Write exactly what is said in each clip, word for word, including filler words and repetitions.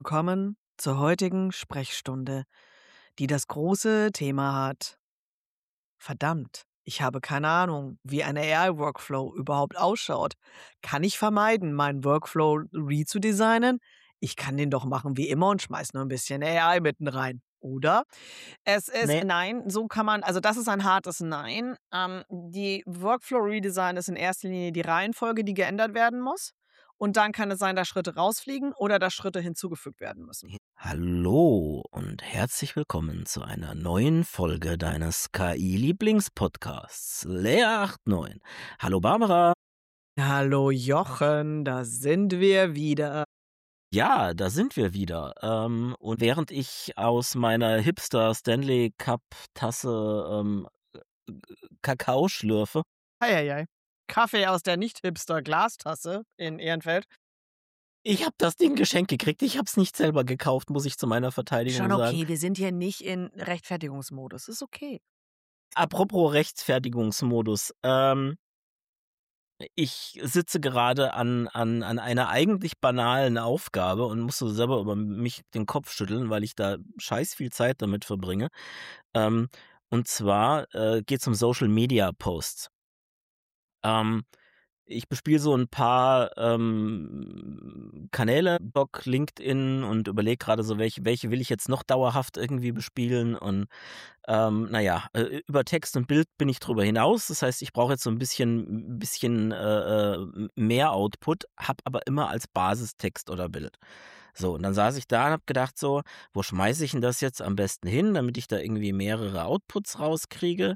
Willkommen zur heutigen Sprechstunde, die das große Thema hat: Verdammt, ich habe keine Ahnung, wie ein A I-Workflow überhaupt ausschaut. Kann ich vermeiden, meinen Workflow rezudesignen? Ich kann den doch machen wie immer und schmeiß nur ein bisschen A I mitten rein, oder? Es ist Ne, nein, so kann man also, das ist ein hartes Nein. Ähm, die Workflow-Redesign ist in erster Linie die Reihenfolge, die geändert werden muss. Und dann kann es sein, dass Schritte rausfliegen oder dass Schritte hinzugefügt werden müssen. hallo und herzlich willkommen zu einer neuen Folge deines K I-Lieblingspodcasts, Lea acht neun. Hallo Barbara. Hallo Jochen, da sind wir wieder. Ja, da sind wir wieder. Ähm, und während ich aus meiner Hipster Stanley Cup Tasse ähm, Kakao schlürfe, Ei, ei, ei. Kaffee aus der Nicht-Hipster-Glastasse in Ehrenfeld. ich habe das Ding geschenkt gekriegt. Ich habe es nicht selber gekauft, muss ich zu meiner Schon Verteidigung sagen. okay, wir sind hier nicht in Rechtfertigungsmodus. Ist okay. Apropos Rechtfertigungsmodus. Ähm, Ich sitze gerade an an an einer eigentlich banalen Aufgabe und muss so selber über mich den Kopf schütteln, weil ich da scheiß viel Zeit damit verbringe. Ähm, und zwar, äh, geht's um Social Media Posts. Ähm, Ich bespiele so ein paar, ähm, Kanäle, Blog, LinkedIn und überlege gerade so, welche welche will ich jetzt noch dauerhaft irgendwie bespielen und ähm, na ja, äh, über Text und Bild bin ich drüber hinaus. Das heißt, ich brauche jetzt so ein bisschen 'n bisschen, äh, äh, mehr Output, habe aber immer als Basis Text oder Bild. So, und dann saß ich da und habe gedacht so: „Wo schmeiße ich 'n das jetzt am besten hin, damit ich da irgendwie mehrere Outputs rauskriege?“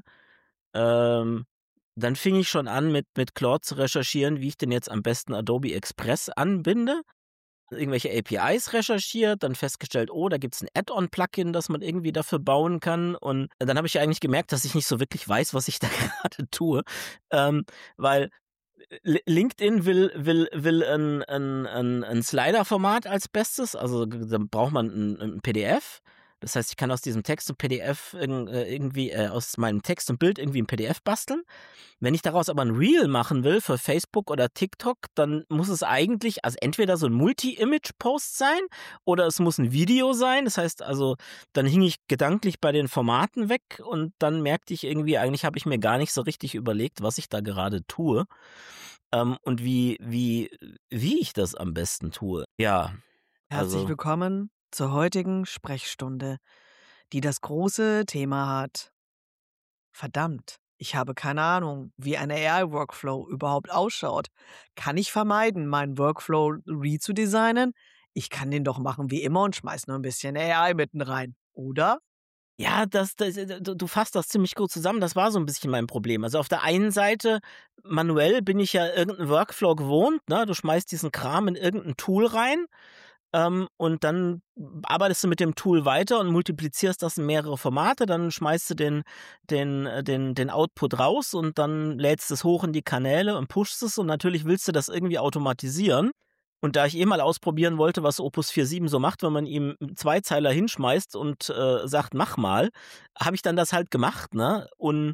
Ähm, Dann fing ich schon an, mit mit Claude zu recherchieren, wie ich denn jetzt am besten Adobe Express anbinde, irgendwelche A P Is recherchiert, dann festgestellt, oh, da gibt's 'n Add-on-Plugin, das man irgendwie dafür bauen kann. Und dann habe ich eigentlich gemerkt, dass ich nicht so wirklich weiß, was ich da gerade tue, ähm, weil Li LinkedIn will will will 'n 'n 'n 'n Slider-Format als Bestes, also g dann braucht man 'n 'n P D F. Das heißt, ich kann aus diesem Text und P D F irgend äh, irgendwie äh, aus meinem Text und Bild irgendwie 'n P D F basteln. Wenn ich daraus aber 'n Reel machen will für Facebook oder TikTok, dann muss es eigentlich also entweder so 'n Multi-Image-Post sein oder es muss 'n Video sein. Das heißt also, dann hing ich gedanklich bei den Formaten weg und dann merkte ich irgendwie, eigentlich habe ich mir gar nicht so richtig überlegt, was ich da gerade tue, ähm, und wie wie wie ich das am besten tue. Ja, Herzlich also willkommen zur heutigen Sprechstunde, die das große Thema hat: Verdammt, ich habe keine Ahnung, wie ein A I-Workflow überhaupt ausschaut. Kann ich vermeiden, meinen Workflow rezudesignen? Ich kann den doch machen wie immer und schmeiß nur ein bisschen A I mitten rein, oder? ja, das das äh, du du fasst das ziemlich gut zusammen. Das war so 'n bisschen mein Problem. Also, auf der einen Seite, manuell bin ich ja irgend 'n Workflow gewohnt, ne? Du schmeißt diesen Kram in irgend 'n Tool rein, ähm, und dann arbeitest du mit dem Tool weiter und multiplizierst das in mehrere Formate. Dann schmeißt du den den äh, den den Output raus und dann lädst es hoch in die Kanäle und pushst es und natürlich willst du das irgendwie automatisieren. Und da ich eh mal ausprobieren wollte, was Opus vier Punkt sieben so macht, wenn man ihm 'n Zweizeiler hinschmeißt und, äh, sagt: „Mach mal“, habe ich dann das halt gemacht, ne? Und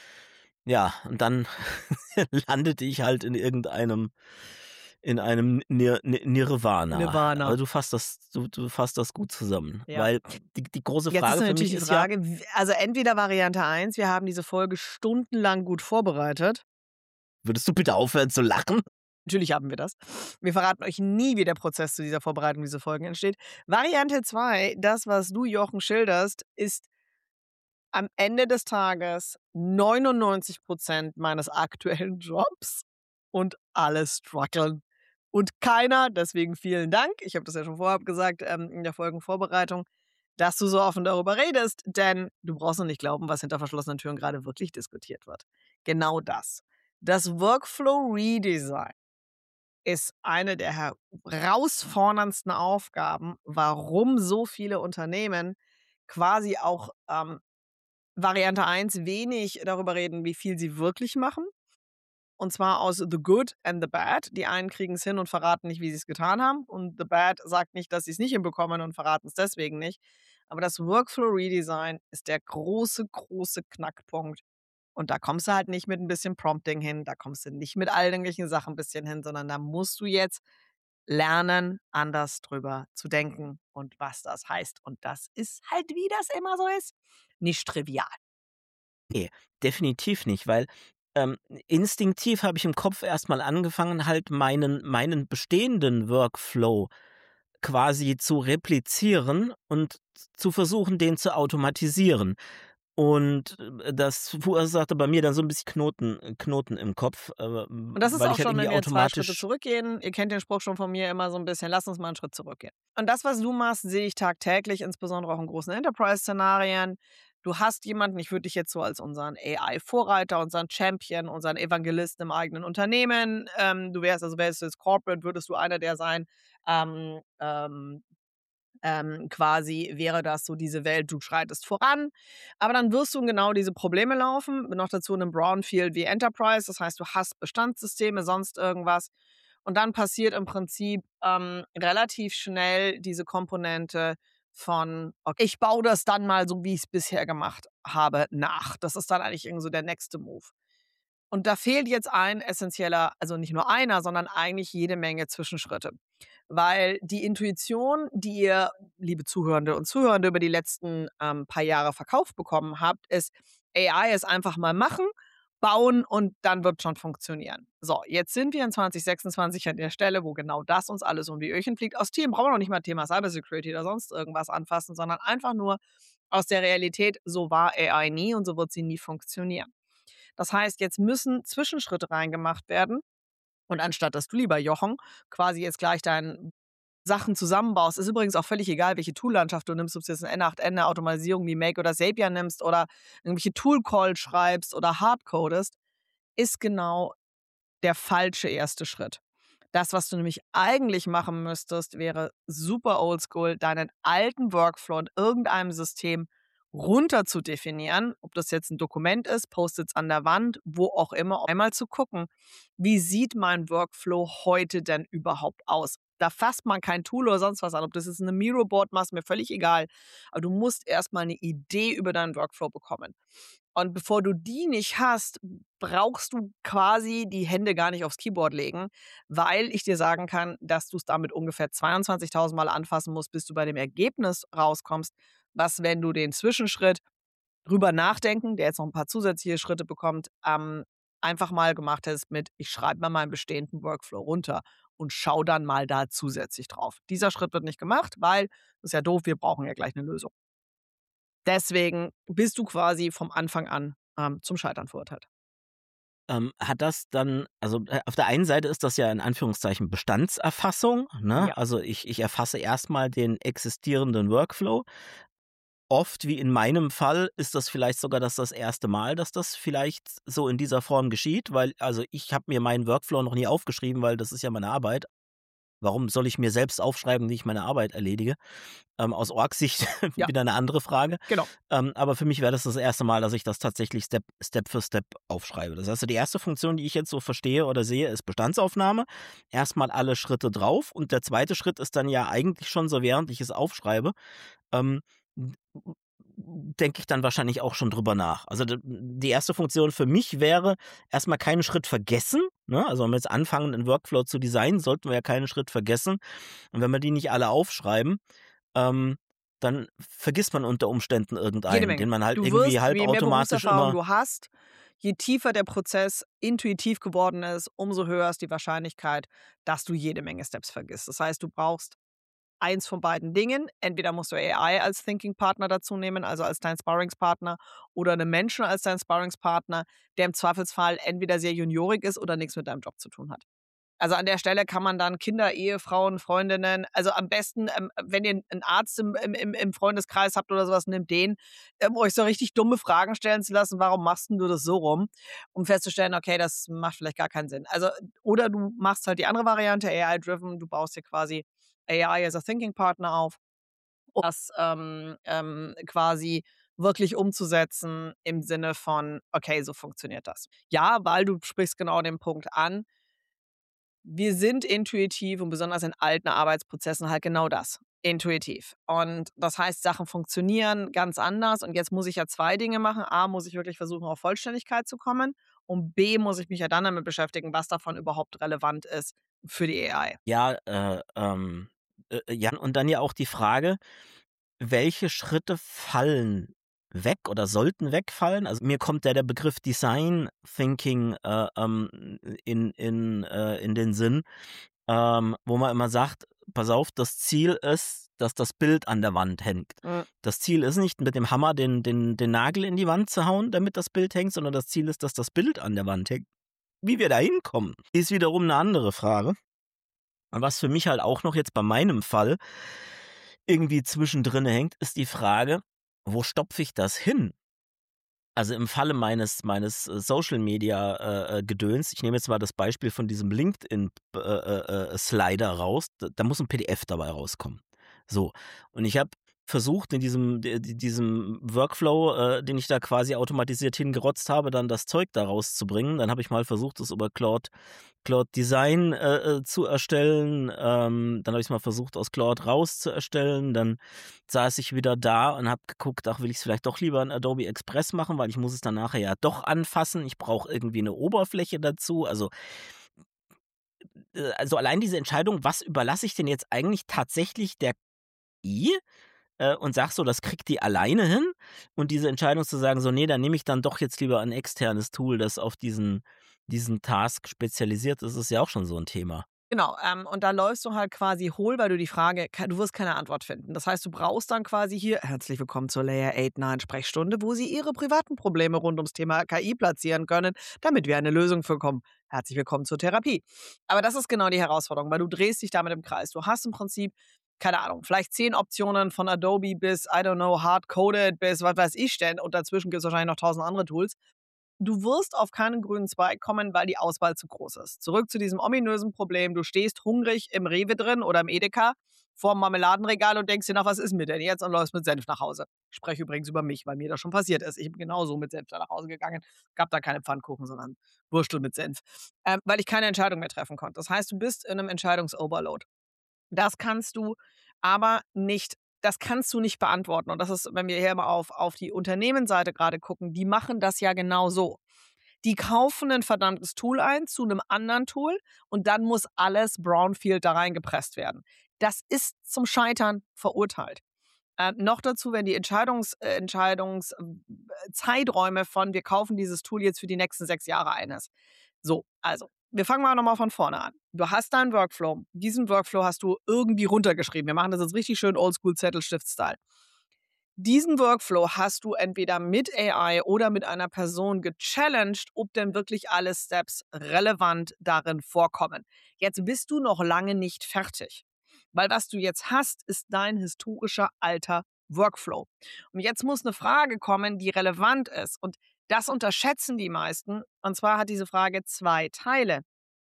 ja, und dann landete ich halt in irgendeinem in einem Nir Ni Nirvana. Nirvana. Also, du fasst das du du fasst das gut zusammen, Ja. weil die die große Jetzt ist Frage für natürlich mich die ist ja, Frage, w also entweder Variante eins: wir haben diese Folge stundenlang gut vorbereitet. würdest du bitte aufhören zu lachen? Natürlich haben wir das. Wir verraten euch nie, wie der Prozess zu dieser Vorbereitung dieser Folgen entsteht. Variante zwei: das, was du, Jochen, schilderst, ist am Ende des Tages neunundneunzig meines aktuellen Jobs und alle struggeln. Und keiner, deswegen vielen Dank, ich habe das ja schon vorab gesagt, ähm, in der Folgenvorbereitung, dass du so offen darüber redest, denn du brauchst noch nicht glauben, was hinter verschlossenen Türen gerade wirklich diskutiert wird. Genau das. Das Workflow Redesign ist eine der herausforderndsten Aufgaben, warum so viele Unternehmen quasi auch, ähm, Variante eins wenig darüber reden, wie viel sie wirklich machen. Und zwar aus The Good and the Bad. Die einen kriegen es hin und verraten nicht, wie sie es getan haben. Und The Bad sagt nicht, dass sie es nicht hinbekommen und verraten es deswegen nicht. Aber das Workflow Redesign ist der große, große Knackpunkt. Und da kommst du halt nicht mit ein bisschen Prompting hin, da kommst du nicht mit all den Sachen ein bisschen hin, sondern da musst du jetzt lernen, anders drüber zu denken und was das heißt. Und das ist halt, wie das immer so ist, nicht trivial. Ne, definitiv nicht, weil, ähm, instinktiv habe ich im Kopf erst mal angefangen, halt meinen meinen bestehenden Workflow quasi zu replizieren und zu versuchen, den zu automatisieren. Und, äh, das verursachte bei mir dann so 'n bisschen Knoten äh, Knoten im Kopf, äh, Und das ist weil auch ich halt schon, irgendwie wenn wir zwei Schritte automatisch zurückgehen. Ihr kennt den Spruch schon von mir immer so ein bisschen: „Lass uns mal einen Schritt zurückgehen.“ Und das, was du machst, sehe ich tagtäglich, insbesondere auch in großen Enterprise-Szenarien. Du hast jemanden, ich würde dich jetzt so als unseren A I-Vorreiter, unseren Champion, unseren Evangelisten im eigenen Unternehmen, ähm, du wärst also wärst du jetzt Corporate, würdest du einer der sein, ähm, ähm, ähm, quasi wäre das so diese Welt, du schreitest voran, aber dann wirst du in genau diese Probleme laufen, noch dazu in 'nem Brownfield wie Enterprise. Das heißt, du hast Bestandssysteme, sonst irgendwas. Und dann passiert im Prinzip, ähm, relativ schnell diese Komponente von: „Okay, ich baue das dann mal so, wie ich's bisher gemacht habe, nach.“ Das ist dann eigentlich irgend so der nächste Move. Und da fehlt jetzt ein essenzieller, also nicht nur einer, sondern eigentlich jede Menge Zwischenschritte. Weil die Intuition, die ihr, liebe Zuhörende und Zuhörende, über die letzten, ähm, paar Jahre verkauft bekommen habt, ist: A I ist einfach mal machen, bauen und dann wird schon funktionieren. So, jetzt sind wir in zwanzig sechsundzwanzig an der Stelle, wo genau das uns alles um die Öhrchen fliegt. Aus Themen brauchen wir noch nicht mal Thema Cybersecurity oder sonst irgendwas anfassen, sondern einfach nur aus der Realität, so war A I nie und so wird sie nie funktionieren. Das heißt, jetzt müssen Zwischenschritte reingemacht werden und anstatt dass du, lieber Jochen, quasi jetzt gleich dein Sachen zusammenbaust, ist übrigens auch völlig egal, welche Toollandschaft du nimmst, ob du jetzt 'n N acht N, 'ne Automatisierung wie Make oder Zapier nimmst oder irgendwelche Tool-Calls schreibst oder hardcodest, ist genau der falsche erste Schritt. Das, was du nämlich eigentlich machen müsstest, wäre super oldschool, deinen alten Workflow in irgendeinem System runter zu definieren, ob das jetzt 'n Dokument ist, Post-its an der Wand, wo auch immer, einmal zu gucken: „Wie sieht mein Workflow heute denn überhaupt aus?“ Da fasst man kein Tool oder sonst was an. Ob du das jetzt in 'nem Miro-Board machst, mir völlig egal. Aber du musst erst mal 'ne Idee über deinen Workflow bekommen. Und bevor du die nicht hast, brauchst du quasi die Hände gar nicht aufs Keyboard legen, weil ich dir sagen kann, dass du's damit ungefähr zweiundzwanzigtausend Mal anfassen musst, bis du bei dem Ergebnis rauskommst, was, wenn du den Zwischenschritt drüber nachdenken, der jetzt noch 'n paar zusätzliche Schritte bekommt, ähm, einfach mal gemacht hättest mit: „Ich schreibe mal meinen bestehenden Workflow runter und schaue dann mal da zusätzlich drauf.“ Dieser Schritt wird nicht gemacht, weil ist ja doof, wir brauchen ja gleich 'ne Lösung. Deswegen bist du quasi vom Anfang an, ähm, zum Scheitern verurteilt. Ähm, hat das dann also, äh, auf der einen Seite ist das ja in Anführungszeichen Bestandserfassung, ne? Ja. Also, ich ich erfasse erst mal den existierenden Workflow. Oft, wie in meinem Fall, ist das vielleicht sogar das das erste Mal, dass das vielleicht so in dieser Form geschieht, weil also, ich habe mir meinen Workflow noch nie aufgeschrieben, weil das ist ja meine Arbeit. Warum soll ich mir selbst aufschreiben, wie ich meine Arbeit erledige? Ähm, aus Org-Sicht Ja. wieder 'ne andere Frage. Genau. Ähm, aber für mich wäre das das erste Mal, dass ich das tatsächlich Step Step für Step aufschreibe. Das heißt so, die erste Funktion, die ich jetzt so verstehe oder sehe, ist Bestandsaufnahme. Erst mal alle Schritte drauf und der zweite Schritt ist dann ja eigentlich schon so, während ich es aufschreibe, ähm, d denke ich dann wahrscheinlich auch schon drüber nach. Also, d die erste Funktion für mich wäre, erst mal keinen Schritt vergessen, ne? Also, wenn wir jetzt anfangen, 'n Workflow zu designen, sollten wir ja keinen Schritt vergessen. Und wenn wir die nicht alle aufschreiben, ähm, dann vergisst man unter Umständen Jede irgendeinen, Menge. den man halt Du irgendwie wirst, je mehr halbautomatisch Berufserfahrung immer du hast, je tiefer der Prozess intuitiv geworden ist, umso höher ist die Wahrscheinlichkeit, dass du jede Menge Steps vergisst. Das heißt, du brauchst eins von beiden Dingen. Entweder musst du A I als Thinking-Partner dazu nehmen, also als deinen Sparringspartner oder 'nen Menschen als deinen Sparringspartner, der im Zweifelsfall entweder sehr juniorig ist oder nix mit deinem Job zu tun hat. Also, an der Stelle kann man dann Kinder, Ehefrauen, Freundinnen also, am besten, ähm, wenn ihr 'n Arzt im im im im Freundeskreis habt oder so was, nehmt den, um euch so richtig dumme Fragen stellen zu lassen: „Warum machst 'n du das so rum?“ Um festzustellen: „Okay, das macht vielleicht gar keinen Sinn.“ Also oder du machst halt die andere Variante, A I-driven, du baust dir quasi A I as a Thinking-Partner auf, um das, ähm, ähm, quasi wirklich umzusetzen im Sinne von: „Okay, so funktioniert das.“ Ja, weil du sprichst genau den Punkt an wir sind intuitiv und besonders in alten Arbeitsprozessen halt genau das, intuitiv. Und das heißt, Sachen funktionieren ganz anders und jetzt muss ich ja zwei Dinge machen. A, muss ich wirklich versuchen, auf Vollständigkeit zu kommen und B, muss ich mich ja dann damit beschäftigen, was davon überhaupt relevant ist für die A I. Ja, äh, ähm, äh, ja, und dann ja auch die Frage, welche Schritte fallen weg oder sollten wegfallen? Also, mir kommt da der Begriff Design Thinking, äh, ähm, in in äh, in den Sinn, ähm, wo man immer sagt: „Pass auf, das Ziel ist, dass das Bild an der Wand hängt.“ Mhm. Das Ziel ist nicht, mit dem Hammer den den den Nagel in die Wand zu hauen, damit das Bild hängt, sondern das Ziel ist, dass das Bild an der Wand hängt. Wie wir da hinkommen, ist wiederum eine andere Frage. Und was für mich halt auch noch jetzt bei meinem Fall irgendwie zwischendrin hängt, ist die Frage: Wo stopfe ich das hin? Also, im Falle meines meines, äh, Social Media, äh, äh, Gedöns, ich nehme jetzt mal das Beispiel von diesem LinkedIn äh, äh, äh, Slider raus, da da muss ein P D F dabei rauskommen. So, und ich habe versucht, in diesem d d diesem Workflow, äh, den ich da quasi automatisiert hingerotzt habe, dann das Zeug da rauszubringen. Dann habe ich mal versucht, das über Claude Claude Design, äh, äh, zu erstellen. Ähm, dann habe ich's mal versucht, aus Claude raus zu erstellen. Dann saß ich wieder da und habe geguckt, ach, will ich es vielleicht doch lieber in Adobe Express machen, weil ich muss es dann nachher ja doch anfassen. Ich brauche irgendwie eine Oberfläche dazu. Also, äh, also allein diese Entscheidung, was überlasse ich denn jetzt eigentlich tatsächlich der K I, äh, und sag so, das kriegt die alleine hin. Und diese Entscheidung zu sagen, so, nee, dann nehme ich dann doch jetzt lieber ein externes Tool, das auf diesen, diesen Task spezialisiert ist, ist ja auch schon so ein Thema. Genau, ähm, und da läufst du halt quasi hohl, weil du die Frage ke du wirst keine Antwort finden. Das heißt, du brauchst dann quasi hier: „Herzlich willkommen zur Layer acht neun Sprechstunde, wo Sie Ihre privaten Probleme rund ums Thema K I platzieren können, damit wir eine Lösung bekommen. Herzlich willkommen zur Therapie.“ Aber das ist genau die Herausforderung, weil du drehst dich damit im Kreis. Du hast im Prinzip, keine Ahnung, vielleicht zehn Optionen von Adobe bis, I don't know, hard-coded bis was weiß ich denn, und dazwischen gibt es wahrscheinlich noch tausend andere Tools. Du wirst auf keinen grünen Zweig kommen, weil die Auswahl zu groß ist. Zurück zu diesem ominösen Problem. Du stehst hungrig im Rewe drin oder im Edeka vorm Marmeladenregal und denkst dir nach, was ist mir denn jetzt? Und läufst mit Senf nach Hause. Ich spreche übrigens über mich, weil mir das schon passiert ist. Ich bin genauso mit Senf da nach Hause gegangen. Gab da keine Pfannkuchen, sondern Würstel mit Senf. Ähm, weil ich keine Entscheidung mehr treffen konnte. Das heißt, du bist in einem Entscheidungsoverload. Das kannst du aber nicht das kannst du nicht beantworten. Und das ist, wenn wir hier mal auf auf die Unternehmensseite gerade gucken, die machen das ja genau so. Die kaufen ein verdammtes Tool ein zu einem anderen Tool und dann muss alles Brownfield da reingepresst werden. Das ist zum Scheitern verurteilt. Ähm, noch dazu, wenn die Entscheidungs äh, Entscheidungs äh, Zeiträume von: „Wir kaufen dieses Tool jetzt für die nächsten sechs Jahre“ ein ist. So, also, wir fangen mal noch mal von vorne an. Du hast deinen Workflow. Diesen Workflow hast du irgendwie runtergeschrieben. Wir machen das jetzt richtig schön oldschool Zettelstift-Style. Diesen Workflow hast du entweder mit A I oder mit einer Person gechallenged, ob denn wirklich alle Steps relevant darin vorkommen. Jetzt bist du noch lange nicht fertig, weil was du jetzt hast, ist dein historischer alter Workflow. Und jetzt muss eine Frage kommen, die relevant ist. Und das unterschätzen die meisten. Und zwar hat diese Frage zwei Teile.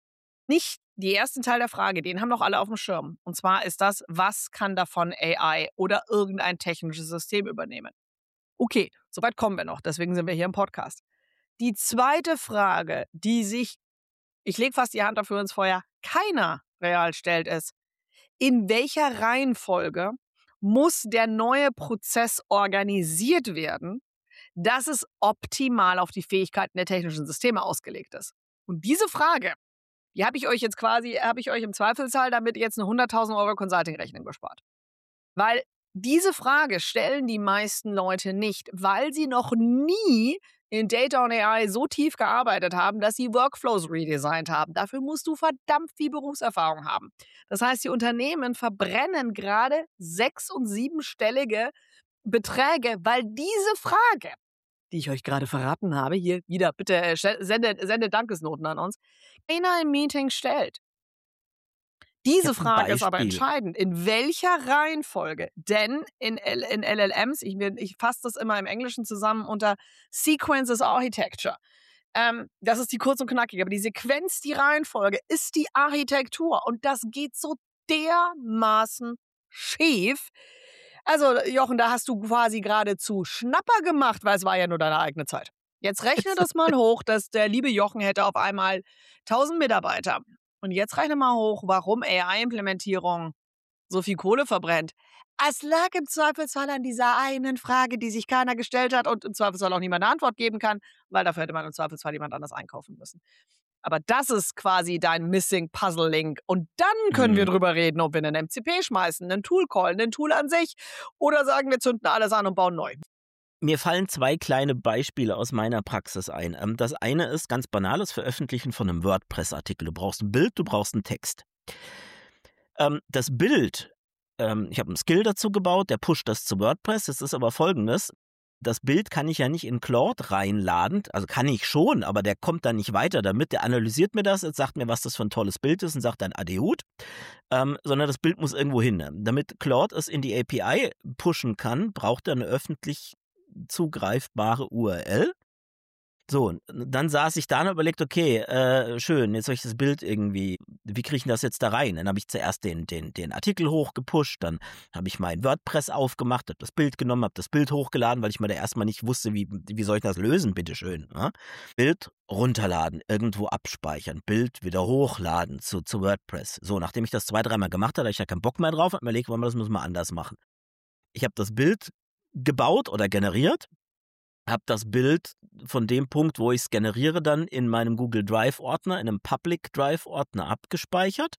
Nicht die ersten Teil der Frage, den haben noch alle auf dem Schirm. Und zwar ist das: Was kann davon A I oder irgendein technisches System übernehmen? Okay, soweit kommen wir noch, deswegen sind wir hier im Podcast. Die zweite Frage, die sich, ich lege fast die Hand dafür ins Feuer, keiner real stellt, ist: In welcher Reihenfolge muss der neue Prozess organisiert werden, dass es optimal auf die Fähigkeiten der technischen Systeme ausgelegt ist? Und diese Frage, die habe ich euch jetzt quasi habe ich euch im Zweifelsfall damit jetzt eine hunderttausend Euro Consulting-Rechnung gespart. Weil diese Frage stellen die meisten Leute nicht, weil sie noch nie in Data und A I so tief gearbeitet haben, dass sie Workflows redesigned haben. Dafür musst du verdammt viel Berufserfahrung haben. Das heißt, die Unternehmen verbrennen gerade sechs- und siebenstellige Beträge, weil diese Frage, die ich euch gerade verraten habe, hier wieder bitte äh, stell- sendet, sendet Dankesnoten an uns, keiner im Meeting stellt. Ich Diese habe ein Frage ist aber Beispiel. entscheidend. In welcher Reihenfolge? Denn in, L in L L Ms, ich, mir- ich fasse das immer im Englischen zusammen unter Sequences Architecture. Ähm, das ist die kurz und knackige, aber die Sequenz, die Reihenfolge ist die Architektur. Und das geht so dermaßen schief. Also, Jochen, da hast du quasi geradezu Schnapper gemacht, weil es war ja nur deine eigene Zeit. Jetzt rechne das mal hoch, dass der liebe Jochen hätte auf einmal tausend Mitarbeiter. Und jetzt rechne mal hoch, warum A I-Implementierung so viel Kohle verbrennt. Es lag im Zweifelsfall an dieser einen Frage, die sich keiner gestellt hat und im Zweifelsfall auch niemand eine Antwort geben kann, weil dafür hätte man im Zweifelsfall jemand anders einkaufen müssen. Aber das ist quasi dein Missing Puzzle Link. Und dann können wir Mhm. drüber reden, ob wir einen M C P schmeißen, einen Tool callen, ein Tool an sich oder sagen, wir zünden alles an und bauen neu. Mir fallen zwei kleine Beispiele aus meiner Praxis ein. Ähm, Das eine ist ganz banales Veröffentlichen von einem WordPress-Artikel. Du brauchst ein Bild, du brauchst einen Text. Ähm, Das Bild, ähm, ich habe einen Skill dazu gebaut, der pusht das zu WordPress. Es ist aber folgendes: Das Bild kann ich ja nicht in Claude reinladen, also kann ich schon, aber der kommt dann nicht weiter damit. Der analysiert mir das, jetzt sagt mir, was das für ein tolles Bild ist und sagt dann Adehut, ähm, sondern das Bild muss irgendwo hin. Damit Claude es in die A P I pushen kann, braucht er eine öffentlich zugreifbare U R L. So, und dann saß ich da und überlegt, okay, äh, schön, jetzt soll ich das Bild irgendwie, wie kriege ich denn das jetzt da rein? Dann habe ich zuerst den, den, den Artikel hochgepusht, dann habe ich mein WordPress aufgemacht, habe das Bild genommen, habe das Bild hochgeladen, weil ich mal da erstmal nicht wusste, wie, wie soll ich das lösen, bitteschön. Ja? Bild runterladen, irgendwo abspeichern, Bild wieder hochladen zu, zu WordPress. So, nachdem ich das zwei, dreimal gemacht habe, hatte ich ja keinen Bock mehr drauf, habe mir überlegt, wollen wir das müssen wir anders machen. Ich habe das Bild gebaut oder generiert, habe das Bild von dem Punkt, wo ich es generiere, dann in meinem Google Drive-Ordner, in einem Public Drive-Ordner abgespeichert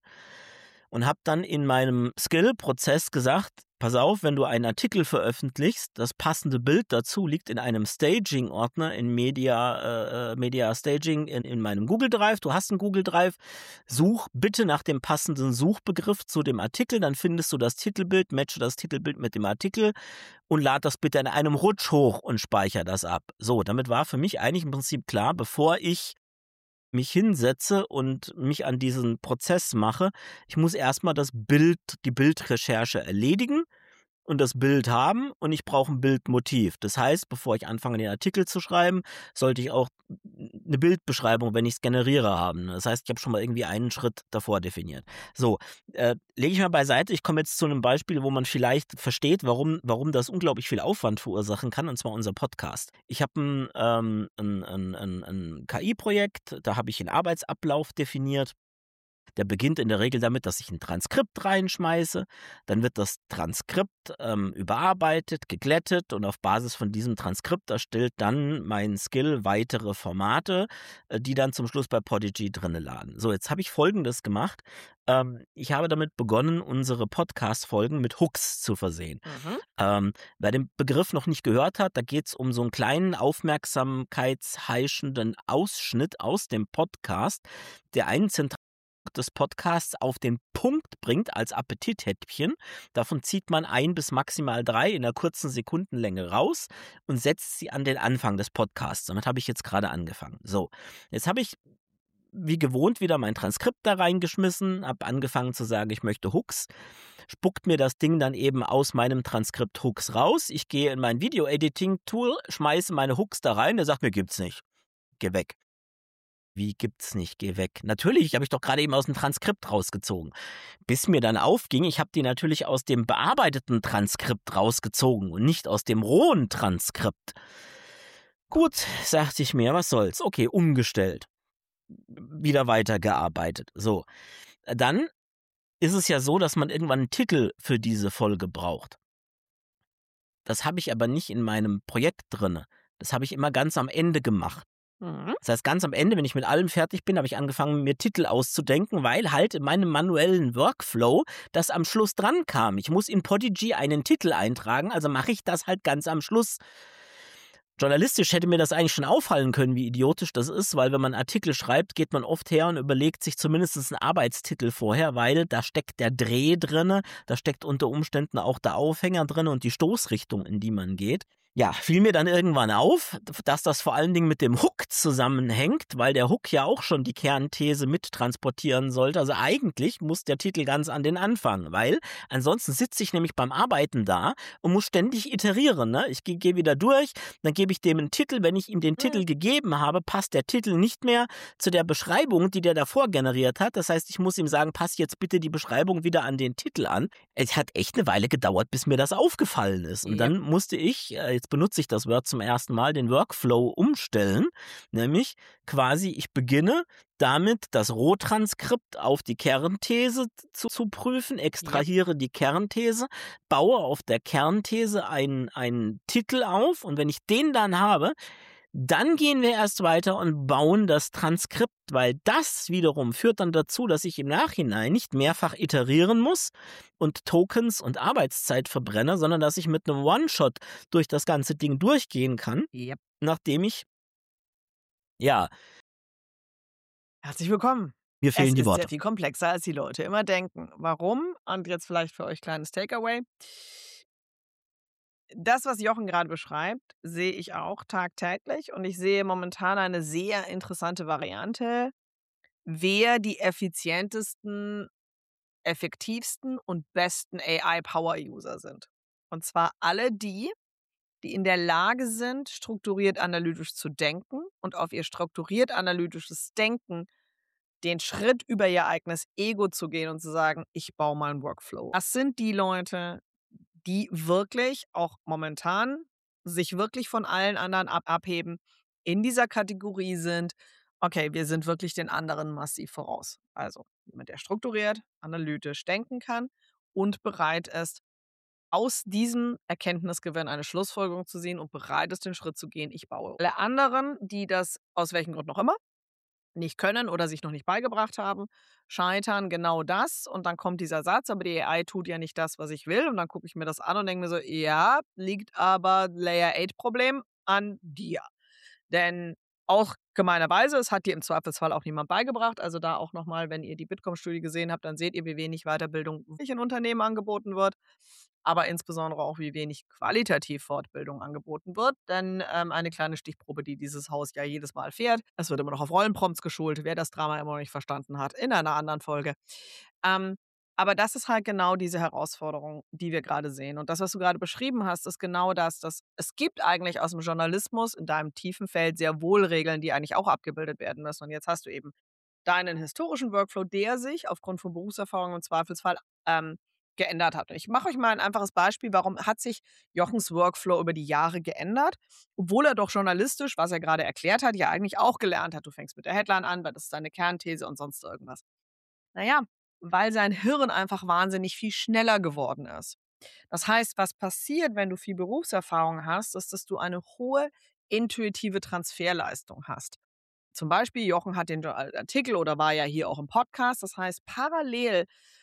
und habe dann in meinem Skill-Prozess gesagt, pass auf, wenn du einen Artikel veröffentlichst, das passende Bild dazu liegt in einem Staging-Ordner in Media, äh, Media Staging in, in meinem Google Drive. Du hast einen Google Drive, such bitte nach dem passenden Suchbegriff zu dem Artikel, dann findest du das Titelbild, matche das Titelbild mit dem Artikel und lad das bitte in einem Rutsch hoch und speichere das ab. So, damit war für mich eigentlich im Prinzip klar, bevor ich mich hinsetze und mich an diesen Prozess mache, ich muss erstmal das Bild, die Bildrecherche erledigen und das Bild haben und ich brauche ein Bildmotiv. Das heißt, bevor ich anfange, den Artikel zu schreiben, sollte ich auch eine Bildbeschreibung, wenn ich es generiere, haben. Das heißt, ich habe schon mal irgendwie einen Schritt davor definiert. So, äh, lege ich mal beiseite. Ich komme jetzt zu einem Beispiel, wo man vielleicht versteht, warum, warum das unglaublich viel Aufwand verursachen kann, und zwar unser Podcast. Ich habe ein, ähm, ein, ein, ein, ein K I-Projekt, da habe ich einen Arbeitsablauf definiert. Der beginnt in der Regel damit, dass ich ein Transkript reinschmeiße. Dann wird das Transkript ähm, überarbeitet, geglättet und auf Basis von diesem Transkript erstellt dann mein Skill weitere Formate, äh, die dann zum Schluss bei Podigy drinne laden. So, jetzt habe ich Folgendes gemacht. Ähm, ich habe damit begonnen, unsere Podcast-Folgen mit Hooks zu versehen. Mhm. Ähm, wer den Begriff noch nicht gehört hat, da geht es um so einen kleinen aufmerksamkeitsheischenden Ausschnitt aus dem Podcast, der einen zentralen des Podcasts auf den Punkt bringt als Appetithäppchen. Davon zieht man ein bis maximal drei in einer kurzen Sekundenlänge raus und setzt sie an den Anfang des Podcasts. Damit habe ich jetzt gerade angefangen. So, jetzt habe ich wie gewohnt wieder mein Transkript da reingeschmissen, habe angefangen zu sagen, ich möchte Hooks, spuckt mir das Ding dann eben aus meinem Transkript Hooks raus. Ich gehe in mein Video-Editing-Tool, schmeiße meine Hooks da rein, der sagt mir, gibt's nicht. Geh weg. Wie gibt's nicht? Geh weg. Natürlich, habe ich doch gerade eben aus dem Transkript rausgezogen. Bis mir dann aufging, ich habe die natürlich aus dem bearbeiteten Transkript rausgezogen und nicht aus dem rohen Transkript. Gut, sagte ich mir, was soll's. Okay, umgestellt. Wieder weitergearbeitet. So, dann ist es ja so, dass man irgendwann einen Titel für diese Folge braucht. Das habe ich aber nicht in meinem Projekt drin. Das habe ich immer ganz am Ende gemacht. Mhm. Das heißt, ganz am Ende, wenn ich mit allem fertig bin, habe ich angefangen, mir Titel auszudenken, weil halt in meinem manuellen Workflow das am Schluss dran kam. Ich muss in Podigy einen Titel eintragen, also mache ich das halt ganz am Schluss. Journalistisch hätte mir das eigentlich schon auffallen können, wie idiotisch das ist, weil wenn man Artikel schreibt, geht man oft her und überlegt sich zumindest einen Arbeitstitel vorher, weil da steckt der Dreh drin, da steckt unter Umständen auch der Aufhänger drin und die Stoßrichtung, in die man geht. Ja, fiel mir dann irgendwann auf, dass das vor allen Dingen mit dem Hook zusammenhängt, weil der Hook ja auch schon die Kernthese mittransportieren sollte. Also eigentlich muss der Titel ganz an den Anfang, weil ansonsten sitze ich nämlich beim Arbeiten da und muss ständig iterieren. Ne? Ich gehe geh wieder durch, dann gebe ich dem einen Titel. Wenn ich ihm den Titel gegeben habe, passt der Titel nicht mehr zu der Beschreibung, die der davor generiert hat. Das heißt, ich muss ihm sagen, pass jetzt bitte die Beschreibung wieder an den Titel an. Es hat echt eine Weile gedauert, bis mir das aufgefallen ist. Und Ja. dann musste ich, jetzt jetzt benutze ich das Wort zum ersten Mal, den Workflow umstellen. Nämlich quasi, ich beginne damit, das Rohtranskript auf die Kernthese zu, zu prüfen, extrahiere die Kernthese, baue auf der Kernthese einen, einen Titel auf und wenn ich den dann habe, dann gehen wir erst weiter und bauen das Transkript, weil das wiederum führt dann dazu, dass ich im Nachhinein nicht mehrfach iterieren muss und Tokens und Arbeitszeit verbrenne, sondern dass ich mit einem One-Shot durch das ganze Ding durchgehen kann, Yep. nachdem ich, ja, Herzlich willkommen. mir fehlen Es die ist Worte. sehr viel komplexer, als die Leute immer denken. Warum? Und jetzt vielleicht für euch kleines Takeaway. Das, was Jochen gerade beschreibt, sehe ich auch tagtäglich und ich sehe momentan eine sehr interessante Variante, wer die effizientesten, effektivsten und besten A I-Power-User sind. Und zwar alle die, die in der Lage sind, strukturiert analytisch zu denken und auf ihr strukturiert analytisches Denken den Schritt über ihr eigenes Ego zu gehen und zu sagen, ich baue mal einen Workflow. Das sind die Leute, die wirklich auch momentan sich wirklich von allen anderen ab abheben, in dieser Kategorie sind, okay, wir sind wirklich den anderen massiv voraus. Also jemand, der strukturiert, analytisch denken kann und bereit ist, aus diesem Erkenntnisgewinn eine Schlussfolgerung zu ziehen und bereit ist, den Schritt zu gehen, ich baue. Alle anderen, die das aus welchem Grund noch immer nicht können oder sich noch nicht beigebracht haben, scheitern genau das und dann kommt dieser Satz, aber die A I tut ja nicht das, was ich will und dann gucke ich mir das an und denke mir so, ja, liegt aber Layer acht Problem an dir. Denn auch gemeinerweise, es hat dir im Zweifelsfall auch niemand beigebracht, also da auch nochmal, wenn ihr die Bitkom-Studie gesehen habt, dann seht ihr, wie wenig Weiterbildung wirklich in Unternehmen angeboten wird, aber insbesondere auch, wie wenig qualitativ Fortbildung angeboten wird. Denn ähm, eine kleine Stichprobe, die dieses Haus ja jedes Mal fährt, es wird immer noch auf Rollenprompts geschult, wer das Drama immer noch nicht verstanden hat, in einer anderen Folge. Ähm, aber das ist halt genau diese Herausforderung, die wir gerade sehen. Und das, was du gerade beschrieben hast, ist genau das, dass es gibt eigentlich aus dem Journalismus in deinem tiefen Feld sehr wohl Regeln, die eigentlich auch abgebildet werden müssen. Und jetzt hast du eben deinen historischen Workflow, der sich aufgrund von Berufserfahrung im Zweifelsfall ähm, geändert hat. Und ich mache euch mal ein einfaches Beispiel, warum hat sich Jochens Workflow über die Jahre geändert, obwohl er doch journalistisch, was er gerade erklärt hat, ja eigentlich auch gelernt hat. Du fängst mit der Headline an, weil das ist deine Kernthese und sonst irgendwas. Naja, weil sein Hirn einfach wahnsinnig viel schneller geworden ist. Das heißt, was passiert, wenn du viel Berufserfahrung hast, ist, dass du eine hohe intuitive Transferleistung hast. Zum Beispiel, Jochen hat den Artikel oder war ja hier auch im Podcast. Das heißt, parallel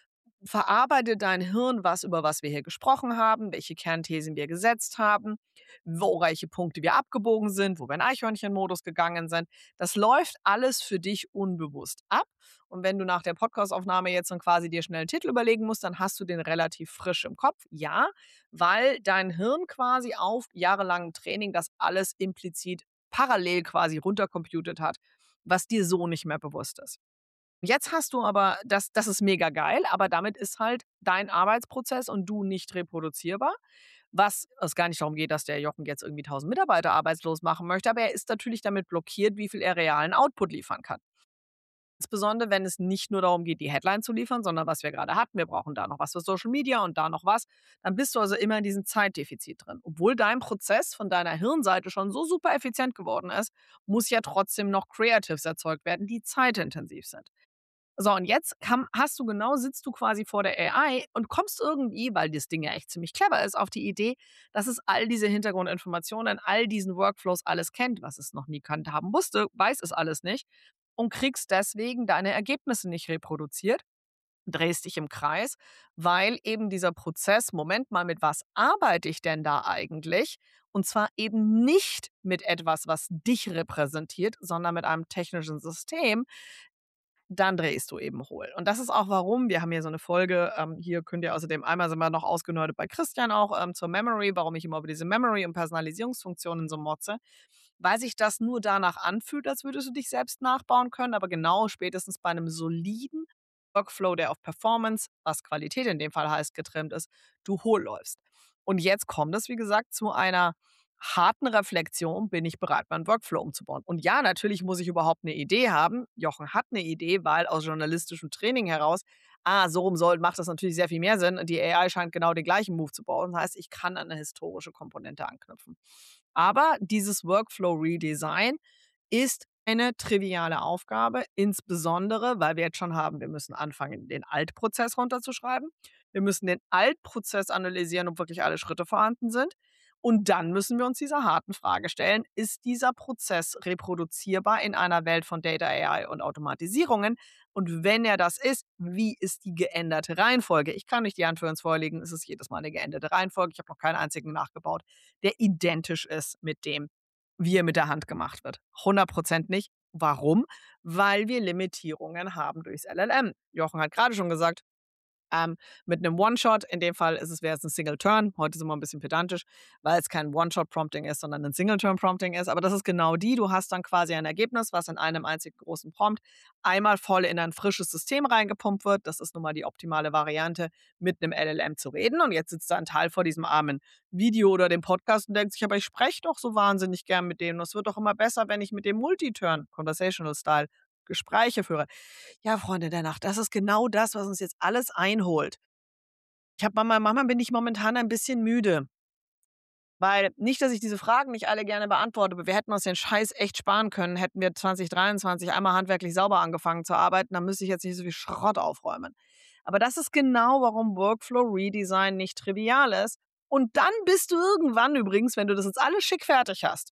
verarbeite dein Hirn was, über was wir hier gesprochen haben, welche Kernthesen wir gesetzt haben, wo welche Punkte wir abgebogen sind, wo wir in Eichhörnchenmodus gegangen sind. Das läuft alles für dich unbewusst ab. Und wenn du nach der Podcastaufnahme jetzt dann quasi dir schnell einen Titel überlegen musst, dann hast du den relativ frisch im Kopf. Ja, weil dein Hirn quasi auf jahrelangem Training das alles implizit parallel quasi runtercomputet hat, was dir so nicht mehr bewusst ist. Jetzt hast du aber das das ist mega geil, aber damit ist halt dein Arbeitsprozess und du nicht reproduzierbar, was es gar nicht darum geht, dass der Jochen jetzt irgendwie tausend Mitarbeiter arbeitslos machen möchte, aber er ist natürlich damit blockiert, wie viel er realen Output liefern kann. Insbesondere, wenn es nicht nur darum geht, die Headline zu liefern, sondern was wir gerade hatten, wir brauchen da noch was für Social Media und da noch was, dann bist du also immer in diesem Zeitdefizit drin. Obwohl dein Prozess von deiner Hirnseite schon so super effizient geworden ist, muss ja trotzdem noch Creatives erzeugt werden, die zeitintensiv sind. So, und jetzt kam hast du genau sitzt du quasi vor der A I und kommst irgendwie, weil das Ding ja echt ziemlich clever ist, auf die Idee, dass es all diese Hintergrundinformationen, all diesen Workflows alles kennt, was es noch nie kannt haben musste, weiß es alles nicht und kriegst deswegen deine Ergebnisse nicht reproduziert, drehst dich im Kreis, weil eben dieser Prozess, Moment mal, mit was arbeite ich denn da eigentlich? Und zwar eben nicht mit etwas, was dich repräsentiert, sondern mit einem technischen System, dann drehst du eben hohl. Und das ist auch warum, wir haben hier so eine Folge, ähm, hier könnt ihr außerdem einmal sind wir noch ausgenördet bei Christian auch, ähm, zur Memory, warum ich immer über diese Memory und Personalisierungsfunktionen so motze, weil sich das nur danach anfühlt, als würdest du dich selbst nachbauen können, aber genau spätestens bei einem soliden Workflow, der auf Performance, was Qualität in dem Fall heißt, getrimmt ist, du hohl läufst. Und jetzt kommt es, wie gesagt, zu einer harten Reflexion, bin ich bereit, meinen Workflow umzubauen. Und ja, natürlich muss ich überhaupt eine Idee haben. Jochen hat eine Idee, weil aus journalistischem Training heraus ah, so rum soll macht das natürlich sehr viel mehr Sinn. Die A I scheint genau den gleichen Move zu bauen. Das heißt, ich kann an 'ne historische Komponente anknüpfen. Aber dieses Workflow-Redesign ist eine triviale Aufgabe, insbesondere, weil wir jetzt schon haben, wir müssen anfangen, den Altprozess runterzuschreiben. Wir müssen den Altprozess analysieren, ob wirklich alle Schritte vorhanden sind. Und dann müssen wir uns dieser harten Frage stellen: Ist dieser Prozess reproduzierbar in einer Welt von Data, A I und Automatisierungen? Und wenn er das ist, wie ist die geänderte Reihenfolge? Ich kann nicht die Hand für uns vorlegen, es ist jedes Mal eine geänderte Reihenfolge. Ich habe noch keinen einzigen nachgebaut, der identisch ist mit dem, wie er mit der Hand gemacht wird. hundert Prozent nicht. Warum? Weil wir Limitierungen haben durchs L L M. Jochen hat gerade schon gesagt, ähm, mit einem One-Shot, in dem Fall ist es wäre es ein Single-Turn. Heute sind wir ein bisschen pedantisch, weil es kein One-Shot-Prompting ist, sondern ein Single-Turn-Prompting ist. Aber das ist genau die. Du hast dann quasi ein Ergebnis, was in einem einzigen großen Prompt einmal voll in ein frisches System reingepumpt wird. Das ist nun mal die optimale Variante, mit einem L L M zu reden. Und jetzt sitzt da ein Teil vor diesem armen Video oder dem Podcast und denkt sich: „Aber ich spreche doch so wahnsinnig gern mit dem. Das wird doch immer besser, wenn ich mit dem Multi-Turn, Conversational Style, Gespräche führe.“ Ja, Freunde der Nacht, das ist genau das, was uns jetzt alles einholt. Ich habe Mama Mama bin ich momentan ein bisschen müde, weil nicht, dass ich diese Fragen nicht alle gerne beantworte, aber wir hätten uns den Scheiß echt sparen können, hätten wir zwanzig dreiundzwanzig einmal handwerklich sauber angefangen zu arbeiten, dann müsste ich jetzt nicht so viel Schrott aufräumen. Aber das ist genau, warum Workflow Redesign nicht trivial ist. Und dann bist du irgendwann übrigens, wenn du das jetzt alles schick fertig hast,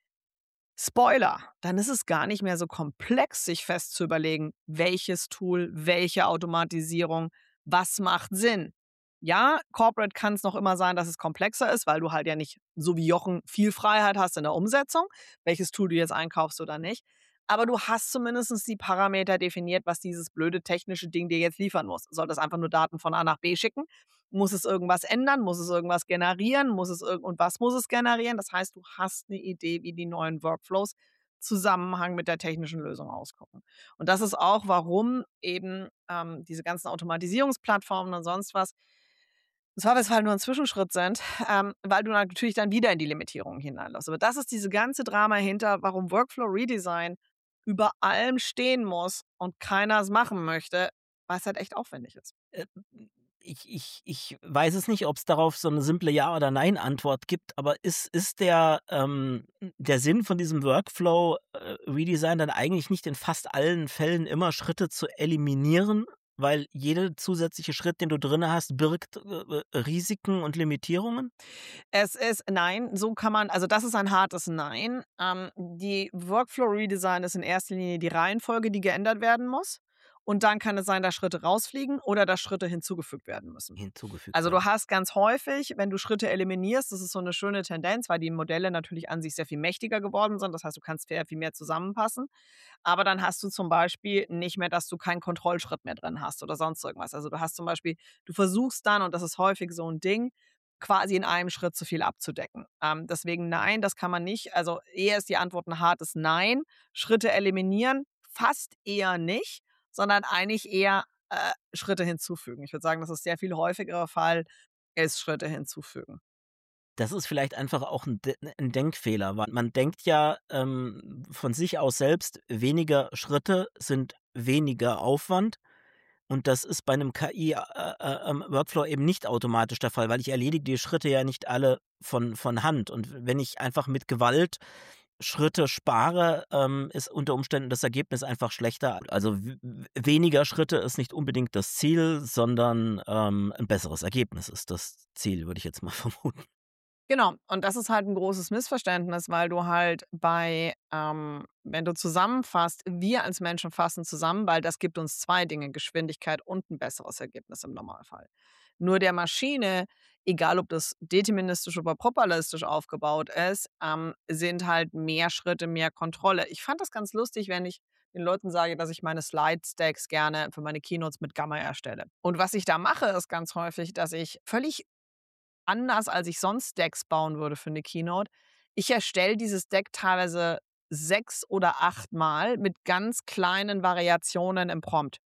Spoiler, dann ist es gar nicht mehr so komplex, sich fest zu überlegen, welches Tool, welche Automatisierung, was macht Sinn. Ja, Corporate kann es noch immer sein, dass es komplexer ist, weil du halt ja nicht, so wie Jochen, viel Freiheit hast in der Umsetzung, welches Tool du jetzt einkaufst oder nicht. Aber du hast zumindest die Parameter definiert, was dieses blöde technische Ding dir jetzt liefern muss. Soll das einfach nur Daten von A nach B schicken? Muss es irgendwas ändern? Muss es irgendwas generieren? Muss es irgend und was muss es generieren? Das heißt, du hast eine Idee, wie die neuen Workflows Zusammenhang mit der technischen Lösung ausgucken. Und das ist auch, warum eben, ähm, diese ganzen Automatisierungsplattformen und sonst was im Zweifelsfall nur ein Zwischenschritt sind, ähm, weil du natürlich dann wieder in die Limitierungen hineinläufst. Aber das ist diese ganze Drama hinter, warum Workflow Redesign über allem stehen muss und keiner es machen möchte, weil's halt echt aufwendig ist. Äh, ich ich ich weiß es nicht, ob es darauf so eine simple Ja oder Nein-Antwort gibt, aber ist ist der, ähm der Sinn von diesem Workflow, äh, Redesign dann eigentlich nicht in fast allen Fällen immer Schritte zu eliminieren? Weil jeder zusätzliche Schritt, den du drinne hast, birgt, äh, äh, Risiken und Limitierungen? Es ist nein, so kann man also, das ist ein hartes Nein. Ähm, die Workflow Redesign ist in erster Linie die Reihenfolge, die geändert werden muss. Und dann kann es sein, dass Schritte rausfliegen oder dass Schritte hinzugefügt werden müssen. Hinzugefügt Also, du werden. hast ganz häufig, wenn du Schritte eliminierst, das ist so eine schöne Tendenz, weil die Modelle natürlich an sich sehr viel mächtiger geworden sind. Das heißt, du kannst sehr viel mehr zusammenpassen. Aber dann hast du zum Beispiel nicht mehr, dass du keinen Kontrollschritt mehr drin hast oder sonst irgendwas. Also, du hast zum Beispiel du versuchst dann, und das ist häufig so ein Ding, quasi in einem Schritt zu viel abzudecken. Ähm, deswegen nein, das kann man nicht. Also, eher ist die Antwort ein hartes Nein. Schritte eliminieren fast eher nicht, sondern eigentlich eher, äh, Schritte hinzufügen. Ich würde sagen, das ist sehr viel häufigerer Fall, ist Schritte hinzufügen. Das ist vielleicht einfach auch ein De 'n Denkfehler, weil man denkt ja, ähm, von sich aus selbst, weniger Schritte sind weniger Aufwand. Und das ist bei einem K I, äh, äh, ähm, Workflow eben nicht automatisch der Fall, weil ich erledige die Schritte ja nicht alle von von Hand. Und wenn ich einfach mit Gewalt Schritte spare, ähm, ist unter Umständen das Ergebnis einfach schlechter. Also w w weniger Schritte ist nicht unbedingt das Ziel, sondern, ähm, 'n besseres Ergebnis ist das Ziel, würde ich jetzt mal vermuten. Genau, und das ist halt ein großes Missverständnis, weil du halt bei ähm, wenn du zusammenfasst, wir als Menschen fassen zusammen, weil das gibt uns zwei Dinge, Geschwindigkeit und ein besseres Ergebnis im Normalfall. Nur der Maschine, egal ob das deterministisch oder probabilistisch aufgebaut ist, ähm, sind halt mehr Schritte, mehr Kontrolle. Ich fand das ganz lustig, wenn ich den Leuten sage, dass ich meine Slide-Stacks gerne für meine Keynotes mit Gamma erstelle. Und was ich da mache, ist ganz häufig, dass ich völlig anders, als ich sonst Decks bauen würde für 'ne Keynote. Ich erstelle dieses Deck teilweise sechs oder acht Mal mit ganz kleinen Variationen im Prompt,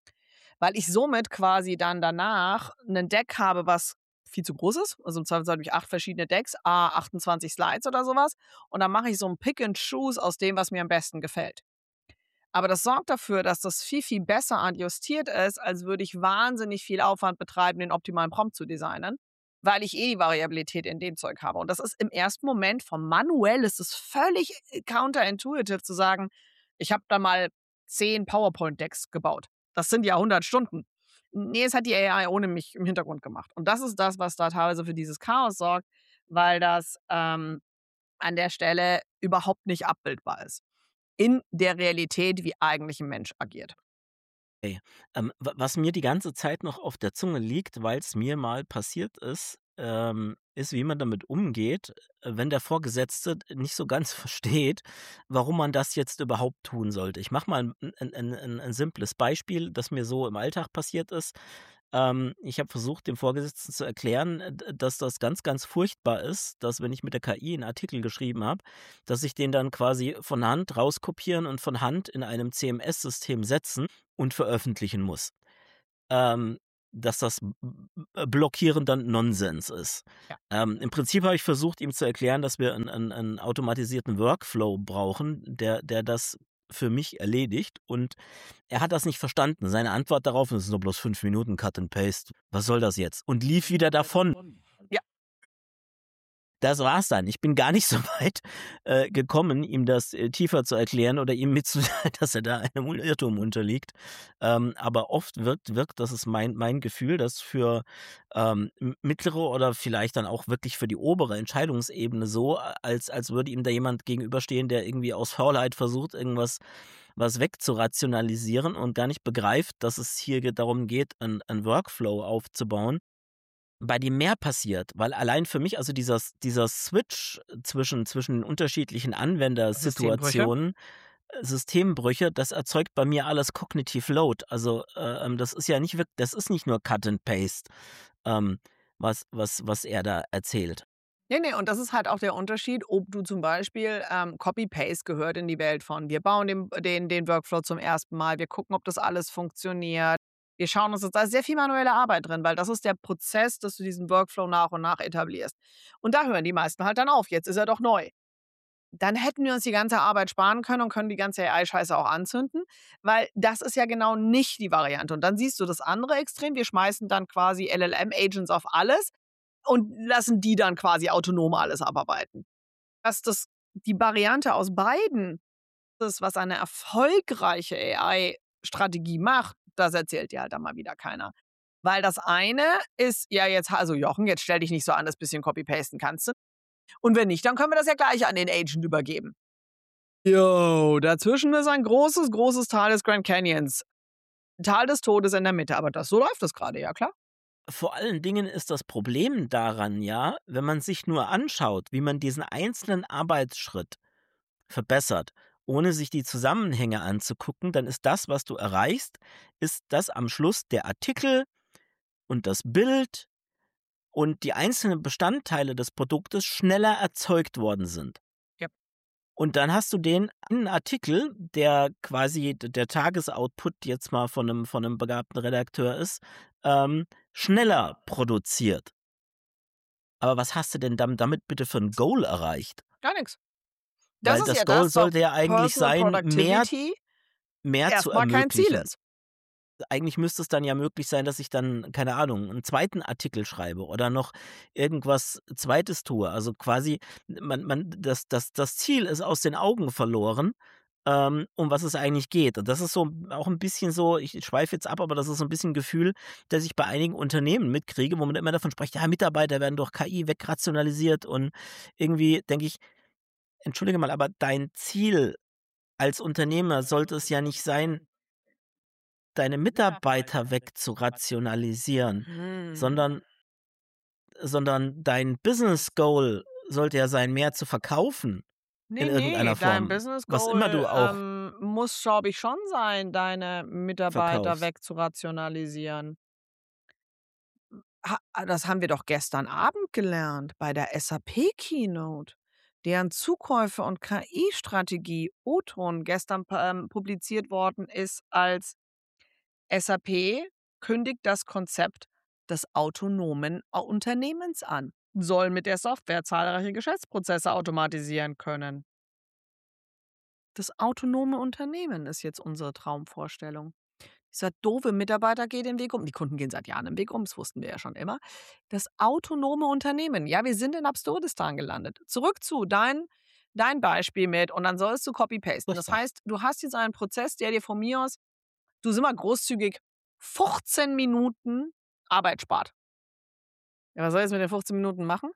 weil ich somit quasi dann danach 'nen Deck habe, was viel zu groß ist. Also, im Zweifelsfall habe ich acht verschiedene Decks, à achtundzwanzig Slides oder so was. Und dann mache ich so 'n Pick and Choose aus dem, was mir am besten gefällt. Aber das sorgt dafür, dass das viel, viel besser adjustiert ist, als würde ich wahnsinnig viel Aufwand betreiben, den optimalen Prompt zu designen, weil ich eh die Variabilität in dem Zeug habe. Und das ist im ersten Moment vom manuell ist es völlig, äh, counterintuitive zu sagen: „Ich habe da mal zehn PowerPoint-Decks gebaut. Das sind ja hundert Stunden.“ Ne, es hat die A I ohne mich im Hintergrund gemacht. Und das ist das, was da teilweise für dieses Chaos sorgt, weil das, ähm, an der Stelle überhaupt nicht abbildbar ist in der Realität, wie eigentlich 'n Mensch agiert. Okay. Ähm, wa was mir die ganze Zeit noch auf der Zunge liegt, weil es mir mal passiert ist, ähm, ist, wie man damit umgeht, äh, wenn der Vorgesetzte nicht so ganz versteht, warum man das jetzt überhaupt tun sollte. Ich mache mal ein 'n 'n 'n 'n simples Beispiel, das mir so im Alltag passiert ist. Ähm, ich habe versucht, dem Vorgesetzten zu erklären, äh, d dass das ganz, ganz furchtbar ist, dass, wenn ich mit der K I 'n Artikel geschrieben habe, dass ich den dann quasi von Hand rauskopieren und von Hand in einem C M S-System setzen und veröffentlichen muss. Ähm, dass das b b blockierender Nonsens ist. Ja. Ähm, im Prinzip habe ich versucht, ihm zu erklären, dass wir 'n 'n 'n automatisierten Workflow brauchen, der der das für mich erledigt, und er hat das nicht verstanden. Seine Antwort darauf: „Das sind doch bloß fünf Minuten Cut and Paste. Was soll das jetzt?“ Und lief wieder davon. Ja. Das war's dann. Ich bin gar nicht so weit, äh, gekommen, ihm das, äh, tiefer zu erklären oder ihm mitzuteilen, dass er da einem Irrtum unterliegt. Ähm, aber oft wirkt wirkt das ist mein mein Gefühl, dass für, ähm, m mittlere oder vielleicht dann auch wirklich für die obere Entscheidungsebene so, a als als würde ihm da jemand gegenüberstehen, der irgendwie aus Faulheit versucht, irgendwas was wegzurationalisieren und gar nicht begreift, dass es hier ge darum geht, 'n 'n Workflow aufzubauen, bei dem mehr passiert, weil allein für mich, also dieser S dieser Switch zwischen zwischen unterschiedlichen Systembrüche. Anwendersituationen, äh, Systembrüche, das erzeugt bei mir alles Cognitive Load. Also, äh, ähm, das ist ja nicht wirk das ist nicht nur Cut and Paste, ähm, was was was er da erzählt. Ne, ne, und das ist halt auch der Unterschied, ob du zum Beispiel, ähm Copy Paste gehört in die Welt von: Wir bauen den den den Workflow zum ersten Mal, wir gucken, ob das alles funktioniert. Wir schauen uns das da ist sehr viel manuelle Arbeit drin, weil das ist der Prozess, dass du diesen Workflow nach und nach etablierst. Und da hören die meisten halt dann auf. Jetzt ist er doch neu. Dann hätten wir uns die ganze Arbeit sparen können und können die ganze A I-Scheiße auch anzünden, weil das ist ja genau nicht die Variante. Und dann siehst du das andere Extrem. Wir schmeißen dann quasi L L M-Agents auf alles und lassen die dann quasi autonom alles abarbeiten. Dass das die Variante aus beiden ist, was eine erfolgreiche A I-Strategie macht, das erzählt dir halt dann mal wieder keiner. Weil das eine ist ja jetzt also Jochen, jetzt stell dich nicht so an, das bisschen Copy pasten kannst du. Und wenn nicht, dann können wir das ja gleich an den Agent übergeben. Jo, dazwischen ist ein großes, großes Tal des Grand Canyons. Tal des Todes in der Mitte, aber das so läuft das grade, ja klar. Vor allen Dingen ist das Problem daran ja, wenn man sich nur anschaut, wie man diesen einzelnen Arbeitsschritt verbessert, ohne sich die Zusammenhänge anzugucken, dann ist das, was du erreichst, ist, dass am Schluss der Artikel und das Bild und die einzelnen Bestandteile des Produktes schneller erzeugt worden sind. Ja. Und dann hast du den einen Artikel, der quasi d der Tagesoutput jetzt mal von 'nem von 'nem begabten Redakteur ist, ähm, schneller produziert. Aber was hast du denn dam damit bitte für 'n Goal erreicht? Gar nix. Das Weil ist das ja Goal das, doch sollte ja eigentlich Personal sein, mehr Productivity mehr zu erst mal kein Ziel ermöglichen. ist. Eigentlich müsste es dann ja möglich sein, dass ich dann, keine Ahnung, 'n zweiten Artikel schreibe oder noch irgendwas Zweites tue. Also, quasi man man das das das Ziel ist aus den Augen verloren, ähm, um was es eigentlich geht. Und das ist so auch 'n bisschen so, ich schweife jetzt ab, aber das ist so 'n bisschen Gefühl, das ich bei einigen Unternehmen mitkriege, wo man immer davon spricht: „Ja, Mitarbeiter werden durch K I wegrationalisiert.“ Und irgendwie denke ich: „Entschuldige mal, aber dein Ziel als Unternehmer sollte es ja nicht sein, deine Mitarbeiter wegzurationalisieren, Hm. sondern sondern dein Business Goal sollte ja sein, mehr zu verkaufen in Ne, ne, irgendeiner dein Form, Business was immer Goal, du auch ähm, muss, glaube ich, schon sein, deine Mitarbeiter verkaufst. wegzurationalisieren. Ha das haben wir doch gestern Abend gelernt bei der S A P Keynote, deren Zukäufe und K I-Strategie O-Ton gestern p ähm, publiziert worden ist als S A P kündigt das Konzept des autonomen A Unternehmens an, soll mit der Software zahlreiche Geschäftsprozesse automatisieren können. Das autonome Unternehmen ist jetzt unsere Traumvorstellung. Dieser doofe Mitarbeiter geht den Weg um. Die Kunden gehen seit Jahren den Weg um, das wussten wir ja schon immer. Das autonome Unternehmen. Ja, wir sind in Absurdistan gelandet. Zurück zu dein dein Beispiel mit und dann sollst du copy-pasten. Das Richtig. heißt, du hast jetzt einen Prozess, der dir von mir aus, du sind mal großzügig, fünfzehn Minuten Arbeit spart. Ja, was soll ich jetzt mit den fünfzehn Minuten machen?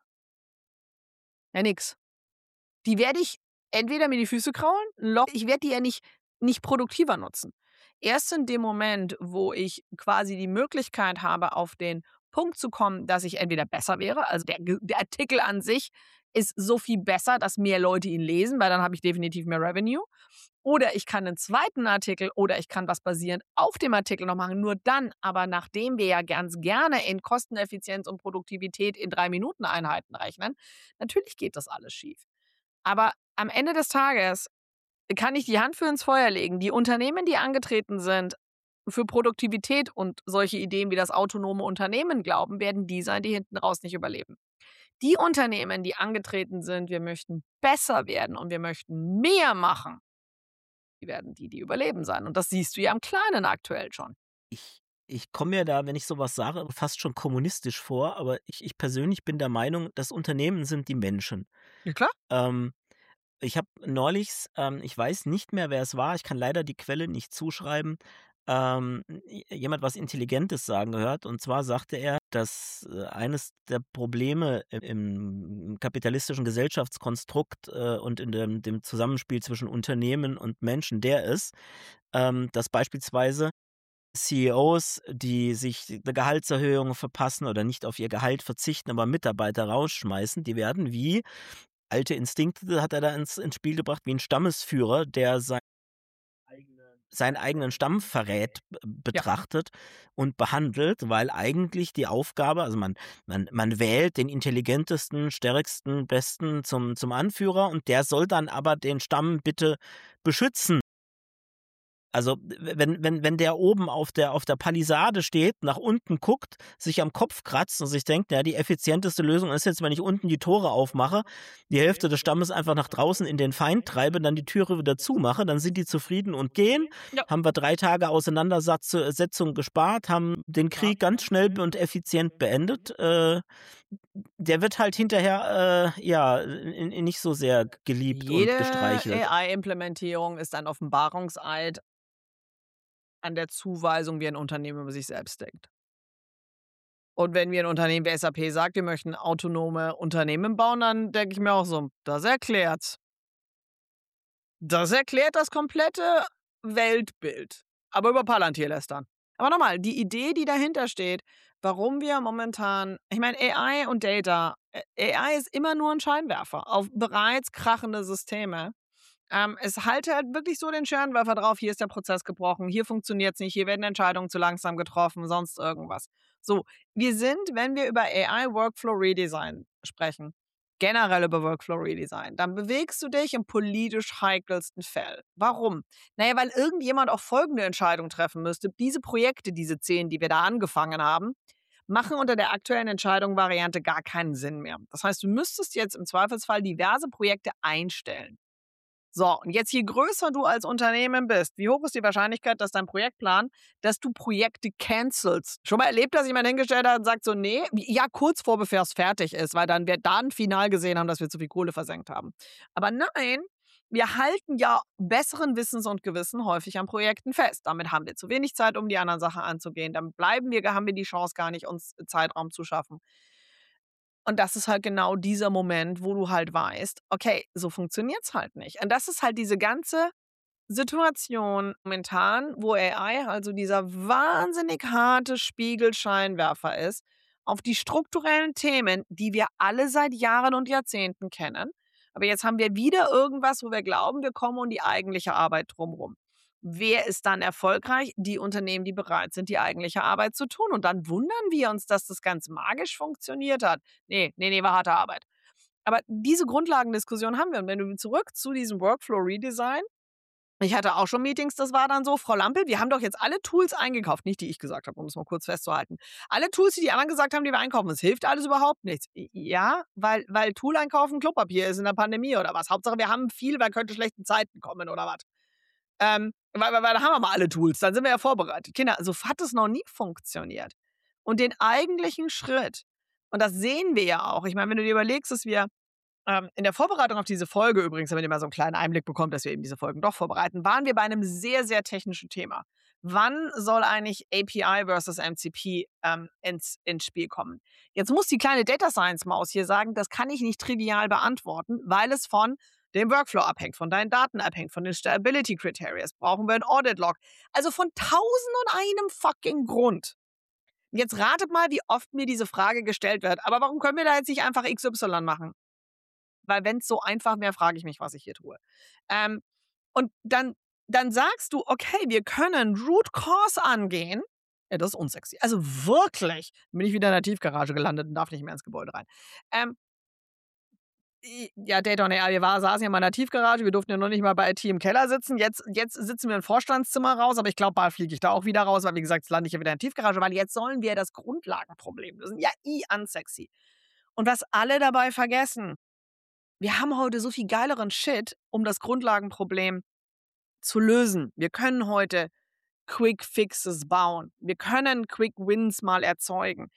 Ja, nix. Die werde ich entweder mir die Füße kraulen, 'n Loch, ich werde die ja nicht nicht produktiver nutzen. Erst in dem Moment, wo ich quasi die Möglichkeit habe, auf den Punkt zu kommen, dass ich entweder besser wäre, also der Ge der Artikel an sich ist so viel besser, dass mehr Leute ihn lesen, weil dann habe ich definitiv mehr Revenue. Oder ich kann 'nen zweiten Artikel oder ich kann was basierend auf dem Artikel noch machen. Nur dann, aber nachdem wir ja ganz gerne in Kosteneffizienz und Produktivität in drei-Minuten-Einheiten rechnen, natürlich geht das alles schief. Aber am Ende des Tages kann ich die Hand für ins Feuer legen. Die Unternehmen, die angetreten sind für Produktivität und solche Ideen wie das autonome Unternehmen glauben, werden die sein, die hinten raus nicht überleben. Die Unternehmen, die angetreten sind, wir möchten besser werden und wir möchten mehr machen, die werden die, die überleben sein. Und das siehst du ja im Kleinen aktuell schon. Ich ich komme mir da, wenn ich sowas sage, fast schon kommunistisch vor, aber ich ich persönlich bin der Meinung, das Unternehmen sind die Menschen. Ja klar. Ähm, ich habe neulich, ähm, ich weiß nicht mehr, wer es war, ich kann leider die Quelle nicht zuschreiben, ähm, j jemand was Intelligentes sagen gehört. Und zwar sagte er, dass, äh, eines der Probleme i im kapitalistischen Gesellschaftskonstrukt, äh, und in dem dem Zusammenspiel zwischen Unternehmen und Menschen der ist, ähm, dass beispielsweise C E Os, die sich 'ne Gehaltserhöhung verpassen oder nicht auf ihr Gehalt verzichten, aber Mitarbeiter rausschmeißen, die werden wie alte Instinkte hat er da ins ins Spiel gebracht, wie 'n Stammesführer, der sei seinen eigenen Stamm verrät, b Ja. betrachtet und behandelt, weil eigentlich die Aufgabe, also man man man wählt den intelligentesten, stärksten, besten zum zum Anführer und der soll dann aber den Stamm bitte beschützen. Also, w wenn wenn wenn der oben auf der auf der Palisade steht, nach unten guckt, sich am Kopf kratzt und sich denkt: „Ja, die effizienteste Lösung ist jetzt, wenn ich unten die Tore aufmache, die Hälfte des Stammes einfach nach draußen in den Feind treibe, dann die Türe wieder zumache, dann sind die zufrieden und gehen. Ja. Haben wir drei Tage Auseinandersatz Setzung gespart, haben den Krieg ganz schnell und effizient beendet.“ Äh, der wird halt hinterher, äh, ja, n n nicht so sehr geliebt und Jede gestreichelt. A I-Implementierung ist ein Offenbarungseid an der Zuweisung, wie ein Unternehmen über sich selbst denkt. Und wenn wir 'n Unternehmen wie S A P sagt, wir möchten autonome Unternehmen bauen, dann denke ich mir auch so: „Das erklärt's.“ Das erklärt das komplette Weltbild. Aber über Palantir lästern. Aber noch mal, die Idee, die dahinter steht, warum wir momentan ich meine, A I und Data äh, A I ist immer nur 'n Scheinwerfer auf bereits krachende Systeme. Ähm, es halte halt wirklich so den Scheinwerfer drauf: „Hier ist der Prozess gebrochen, hier funktioniert's nicht, hier werden Entscheidungen zu langsam getroffen“, sonst irgendwas. So, wir sind, wenn wir über A I Workflow Redesign sprechen, generell über Workflow Redesign, dann bewegst du dich im politisch heikelsten Feld. Warum? Na ja, weil irgendjemand auch folgende Entscheidung treffen müsste: Diese Projekte, diese zehn, die wir da angefangen haben, machen unter der aktuellen Entscheidung Variante gar keinen Sinn mehr. Das heißt, du müsstest jetzt im Zweifelsfall diverse Projekte einstellen. So, und jetzt je größer du als Unternehmen bist, wie hoch ist die Wahrscheinlichkeit, dass dein Projektplan dass du Projekte cancelst? Schon mal erlebt, dass jemand hingestellt hat und sagt so: „Ne“, ja, kurz vor bevor es fertig ist, weil dann wir dann final gesehen haben, dass wir zu viel Kohle versenkt haben. Aber nein, wir halten ja besseren Wissens und Gewissen häufig an Projekten fest. Damit haben wir zu wenig Zeit, um die anderen Sachen anzugehen. Dann bleiben wir haben wir die Chance gar nicht, uns Zeitraum zu schaffen. Und das ist halt genau dieser Moment, wo du halt weißt: „Okay, so funktioniert's halt nicht.“ Und das ist halt diese ganze Situation momentan, wo A I also dieser wahnsinnig harte Spiegelscheinwerfer ist auf die strukturellen Themen, die wir alle seit Jahren und Jahrzehnten kennen. Aber jetzt haben wir wieder irgendwas, wo wir glauben, wir kommen um die eigentliche Arbeit drum rum. Wer ist dann erfolgreich? Die Unternehmen, die bereit sind, die eigentliche Arbeit zu tun. Und dann wundern wir uns, dass das ganz magisch funktioniert hat. Ne, ne, ne, war harte Arbeit. Aber diese Grundlagendiskussion haben wir. Und wenn du zurück zu diesem Workflow Redesign Ich hatte auch schon Meetings, das war dann so: „Frau Lampel, wir haben doch jetzt alle Tools eingekauft." Nicht, die ich gesagt habe, um es mal kurz festzuhalten. Alle Tools, die die anderen gesagt haben, die wir einkaufen. Es hilft alles überhaupt nichts. J ja, weil weil Tool einkaufen Klopapier ist in der Pandemie oder was? Hauptsache, wir haben viel, weil könnte schlechten Zeiten kommen oder was? Ähm, weil weil weil da haben wir mal alle Tools, dann sind wir ja vorbereitet. Kinder, so hat es noch nie funktioniert. Und den eigentlichen Schritt, und das sehen wir ja auch, ich meine, wenn du dir überlegst, dass wir ähm, in der Vorbereitung auf diese Folge übrigens, damit ihr mal so einen kleinen Einblick bekommt, dass wir eben diese Folgen doch vorbereiten, waren wir bei einem sehr, sehr technischen Thema. Wann soll eigentlich A P I versus M C P ähm, ins ins Spiel kommen? Jetzt muss die kleine Data Science Maus hier sagen, das kann ich nicht trivial beantworten, weil es von dem Workflow abhängt, von deinen Daten abhängt, von den Stability Criteria. Brauchen wir ein Audit Log. Also von tausend und einem fucking Grund. Jetzt ratet mal, wie oft mir diese Frage gestellt wird. Aber warum können wir da jetzt nicht einfach X Y machen? Weil wenn es so einfach wäre, frage ich mich, was ich hier tue. Ähm, und dann dann sagst du: „Okay, wir können Root Cause angehen." Ja, das ist unsexy. Also wirklich. Dann bin ich wieder in der Tiefgarage gelandet und darf nicht mehr ins Gebäude rein. Ähm, i ja, Data on A I, wir war saßen ja mal in der Tiefgarage, wir durften ja noch nicht mal bei I T im Keller sitzen. Jetzt jetzt sitzen wir im Vorstandszimmer raus, aber ich glaube, bald fliege ich da auch wieder raus, weil wie gesagt, jetzt lande ich ja wieder in der Tiefgarage, weil jetzt sollen wir das Grundlagenproblem lösen. Ja, i unsexy. Und was alle dabei vergessen: Wir haben heute so viel geileren Shit, um das Grundlagenproblem zu lösen. Wir können heute Quick Fixes bauen. Wir können Quick Wins mal erzeugen,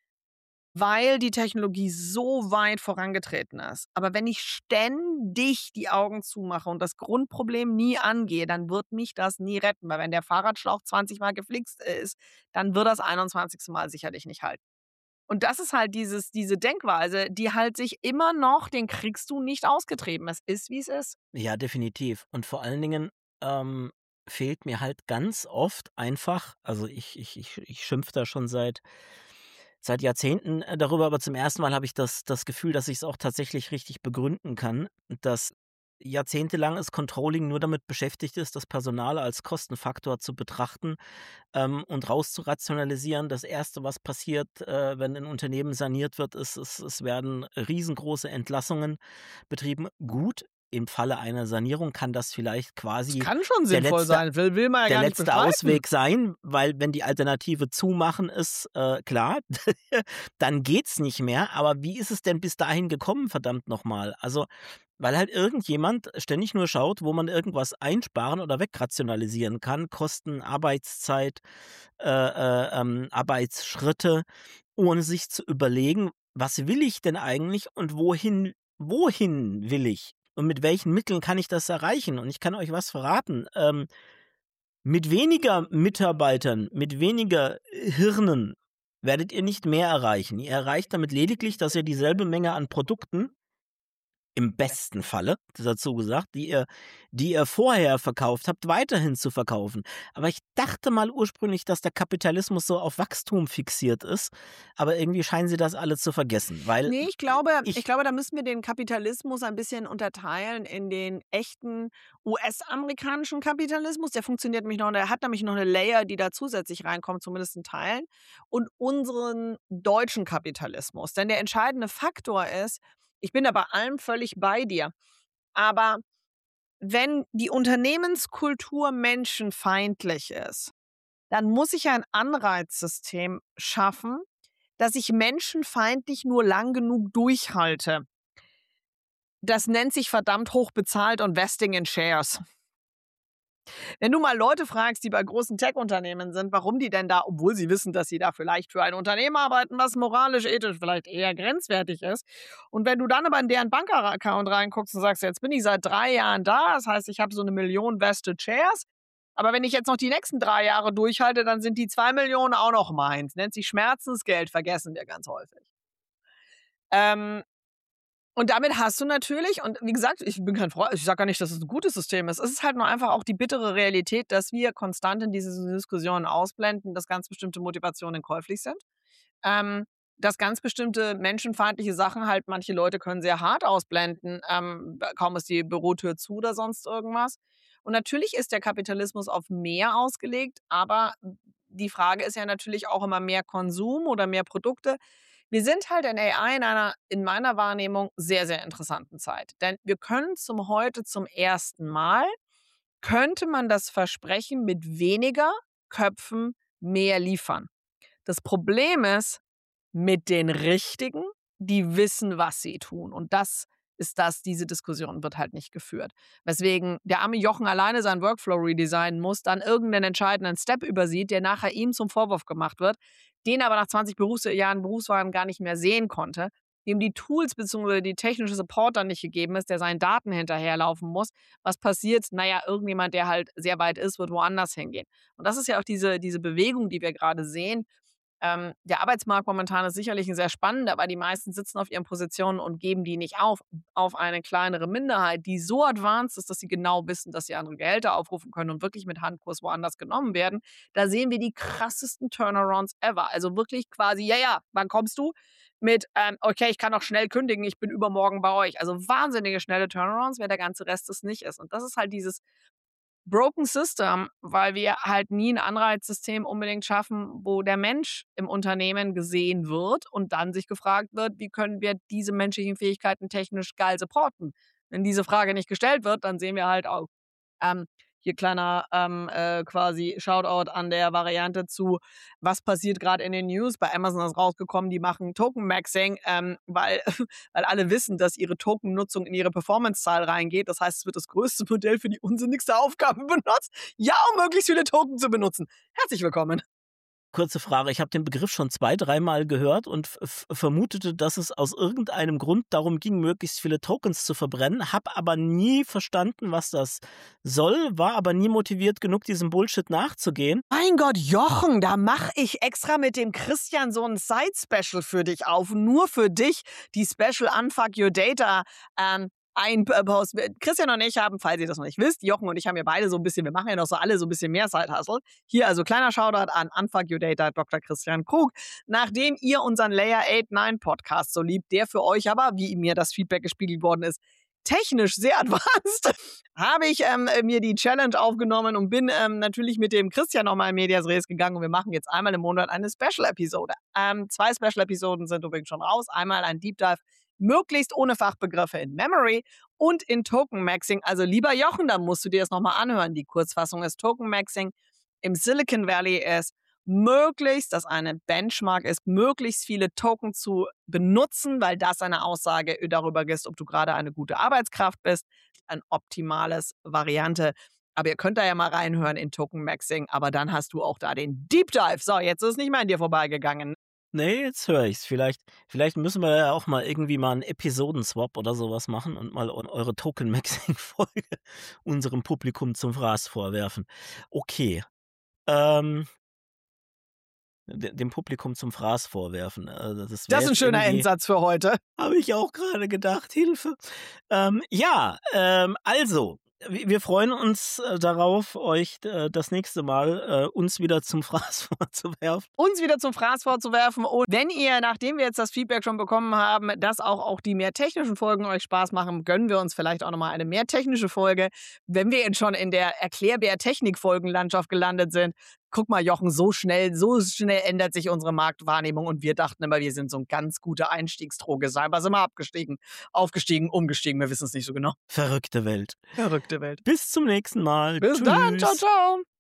weil die Technologie so weit vorangetreten ist. Aber wenn ich ständig die Augen zumache und das Grundproblem nie angehe, dann wird mich das nie retten. Weil wenn der Fahrradschlauch zwanzig Mal geflixt ist, dann wird das einundzwanzigste Mal sicherlich nicht halten. Und das ist halt dieses diese Denkweise, die halt sich immer noch, den kriegst du nicht ausgetrieben. Es ist, wie es ist. Ja, definitiv. Und vor allen Dingen ähm, fehlt mir halt ganz oft einfach, also ich, ich, ich, ich schimpfe da schon seit, seit Jahrzehnten äh, darüber, aber zum ersten Mal habe ich das, das Gefühl, dass ich es auch tatsächlich richtig begründen kann, dass jahrzehntelang das Controlling nur damit beschäftigt ist, das Personal als Kostenfaktor zu betrachten ähm, und rauszurationalisieren. Das Erste, was passiert, äh, wenn ein Unternehmen saniert wird, ist, es, es werden riesengroße Entlassungen betrieben. Gut, im Falle einer Sanierung kann das vielleicht Das quasi kann schon der sinnvoll letzte, sein, will will man ja der gar nicht letzte bestreiten. Ausweg sein, weil wenn die Alternative zumachen ist, äh, klar, dann geht's nicht mehr. Aber wie ist es denn bis dahin gekommen, verdammt nochmal? Also, weil halt irgendjemand ständig nur schaut, wo man irgendwas einsparen oder wegrationalisieren kann, Kosten, Arbeitszeit, äh, äh, ähm, Arbeitsschritte, ohne sich zu überlegen, was will ich denn eigentlich und wohin, wohin will ich? Und mit welchen Mitteln kann ich das erreichen? Und ich kann euch was verraten. Ähm, mit weniger Mitarbeitern, mit weniger Hirnen werdet ihr nicht mehr erreichen. Ihr erreicht damit lediglich, dass ihr dieselbe Menge an Produkten, im besten Falle, dazu gesagt, die ihr, die ihr vorher verkauft habt, weiterhin zu verkaufen. Aber ich dachte mal ursprünglich, dass der Kapitalismus so auf Wachstum fixiert ist. Aber irgendwie scheinen sie das alle zu vergessen, weil Ne, ich glaube ich, ich glaube, da müssen wir den Kapitalismus ein bisschen unterteilen in den echten U S-amerikanischen Kapitalismus. Der funktioniert nämlich noch, der hat nämlich noch 'ne Layer, die da zusätzlich reinkommt, zumindest in Teilen, und unseren deutschen Kapitalismus. Denn der entscheidende Faktor ist, ich bin da bei allem völlig bei dir, aber wenn die Unternehmenskultur menschenfeindlich ist, dann muss ich ein Anreizsystem schaffen, dass ich menschenfeindlich nur lang genug durchhalte. Das nennt sich verdammt hoch bezahlt und Vesting in Shares. Wenn du mal Leute fragst, die bei großen Tech-Unternehmen sind, warum die denn da, obwohl sie wissen, dass sie da vielleicht für ein Unternehmen arbeiten, was moralisch, ethisch vielleicht eher grenzwertig ist. Und wenn du dann aber in deren Bankaccount reinguckst und sagst, jetzt bin ich seit drei Jahren da, das heißt, ich habe so eine Million Vested Shares, aber wenn ich jetzt noch die nächsten drei Jahre durchhalte, dann sind die zwei Millionen auch noch meins. Nennt sich Schmerzensgeld, vergessen wir ganz häufig. Ähm, und damit hast du natürlich, und wie gesagt, ich bin kein Freund, ich sage gar nicht, dass es ein gutes System ist. Es ist halt nur einfach auch die bittere Realität, dass wir konstant in diese Diskussionen ausblenden, dass ganz bestimmte Motivationen käuflich sind. Ähm, dass ganz bestimmte menschenfeindliche Sachen halt, manche Leute können sehr hart ausblenden, ähm, kaum ist die Bürotür zu oder sonst irgendwas. Und natürlich ist der Kapitalismus auf mehr ausgelegt, aber die Frage ist ja natürlich auch immer mehr Konsum oder mehr Produkte. Wir sind halt in A I in einer, in meiner Wahrnehmung, sehr, sehr interessanten Zeit. Denn wir können zum heute zum ersten Mal könnte man das Versprechen mit weniger Köpfen mehr liefern. Das Problem ist, mit den Richtigen, die wissen, was sie tun. Und das ist das, diese Diskussion wird halt nicht geführt. Weswegen der arme Jochen alleine seinen Workflow redesignen muss, dann irgendeinen entscheidenden Step übersieht, der nachher ihm zum Vorwurf gemacht wird, den aber nach zwanzig Berufsjahren Berufswagen gar nicht mehr sehen konnte, dem die Tools bzw. die technische Support dann nicht gegeben ist, der seinen Daten hinterherlaufen muss. Was passiert? Naja, irgendjemand, der halt sehr weit ist, wird woanders hingehen. Und das ist ja auch diese, diese Bewegung, die wir gerade sehen. Ähm, der Arbeitsmarkt momentan ist sicherlich ein sehr spannender, aber die meisten sitzen auf ihren Positionen und geben die nicht auf, auf eine kleinere Minderheit, die so advanced ist, dass sie genau wissen, dass sie andere Gehälter aufrufen können und wirklich mit Handkurs woanders genommen werden. Da sehen wir die krassesten Turnarounds ever. Also wirklich quasi, ja, ja, wann kommst du? Mit, ähm, okay, ich kann auch schnell kündigen, ich bin übermorgen bei euch. Also wahnsinnige schnelle Turnarounds, wer der ganze Rest es nicht ist. Und das ist halt dieses Broken System, weil wir halt nie ein Anreizsystem unbedingt schaffen, wo der Mensch im Unternehmen gesehen wird und dann sich gefragt wird, wie können wir diese menschlichen Fähigkeiten technisch geil supporten? Wenn diese Frage nicht gestellt wird, dann sehen wir halt auch, ähm, hier kleiner ähm, äh, quasi Shoutout an der Variante zu, was passiert gerade in den News. Bei Amazon ist rausgekommen, die machen Token-Maxing, ähm, weil, weil alle wissen, dass ihre Token-Nutzung in ihre Performance-Zahl reingeht. Das heißt, es wird das größte Modell für die unsinnigste Aufgabe benutzt. Ja, um möglichst viele Token zu benutzen. Herzlich willkommen. Kurze Frage, ich habe den Begriff schon zwei, dreimal gehört und f- vermutete, dass es aus irgendeinem Grund darum ging, möglichst viele Tokens zu verbrennen, habe aber nie verstanden, was das soll, war aber nie motiviert genug, diesem Bullshit nachzugehen. Mein Gott, Jochen, da mache ich extra mit dem Christian so ein Side-Special für dich auf. Nur für dich die Special Unfuck Your Data ähm, ein Post. Christian und ich haben, falls ihr das noch nicht wisst, Jochen und ich haben ja beide so ein bisschen, wir machen ja noch so alle so ein bisschen mehr Side-Hustle. Hier also kleiner Shoutout an Unfuck Your Data, Doktor Christian Krug. Nachdem ihr unseren Layer acht neun Podcast so liebt, der für euch aber, wie mir das Feedback gespiegelt worden ist, technisch sehr advanced, habe ich ähm, mir die Challenge aufgenommen und bin ähm, natürlich mit dem Christian nochmal in Medias Res gegangen und wir machen jetzt einmal im Monat eine Special-Episode. Ähm, zwei Special-Episoden sind übrigens schon raus. Einmal ein Deep Dive, möglichst ohne Fachbegriffe in Memory und in Token-Maxing. Also lieber Jochen, da musst du dir das nochmal anhören. Die Kurzfassung ist Token-Maxing im Silicon Valley ist möglichst, dass eine Benchmark ist, möglichst viele Token zu benutzen, weil das eine Aussage darüber ist, ob du gerade eine gute Arbeitskraft bist. Ein optimales Variante. Aber ihr könnt da ja mal reinhören in Token Maxing, aber dann hast du auch da den Deep Dive. So, jetzt ist es nicht mehr an dir vorbeigegangen. Nee, jetzt höre ich's. Vielleicht, vielleicht müssen wir ja auch mal irgendwie mal einen Episodenswap oder sowas machen und mal eure Token-Maxing-Folge unserem Publikum zum Fraß vorwerfen. Okay. Ähm, dem Publikum zum Fraß vorwerfen. Also das, das ist ein schöner Endsatz für heute. Habe ich auch gerade gedacht. Hilfe. Ähm, ja, ähm, also, wir freuen uns äh, darauf, euch äh, das nächste Mal äh, uns wieder zum Fraß vorzuwerfen. Uns wieder zum Fraß vorzuwerfen. Und wenn ihr, nachdem wir jetzt das Feedback schon bekommen haben, dass auch, auch die mehr technischen Folgen euch Spaß machen, gönnen wir uns vielleicht auch nochmal eine mehr technische Folge. Wenn wir jetzt schon in der Erklärbär-Technik-Folgenlandschaft gelandet sind, guck mal, Jochen, so schnell, so schnell ändert sich unsere Marktwahrnehmung und wir dachten immer, wir sind so ein ganz guter Einstiegsdroge. Scheinbar sind wir abgestiegen, aufgestiegen, umgestiegen, wir wissen es nicht so genau. Verrückte Welt. Verrückte Welt. Bis zum nächsten Mal. Bis Tschüss. dann, ciao, ciao.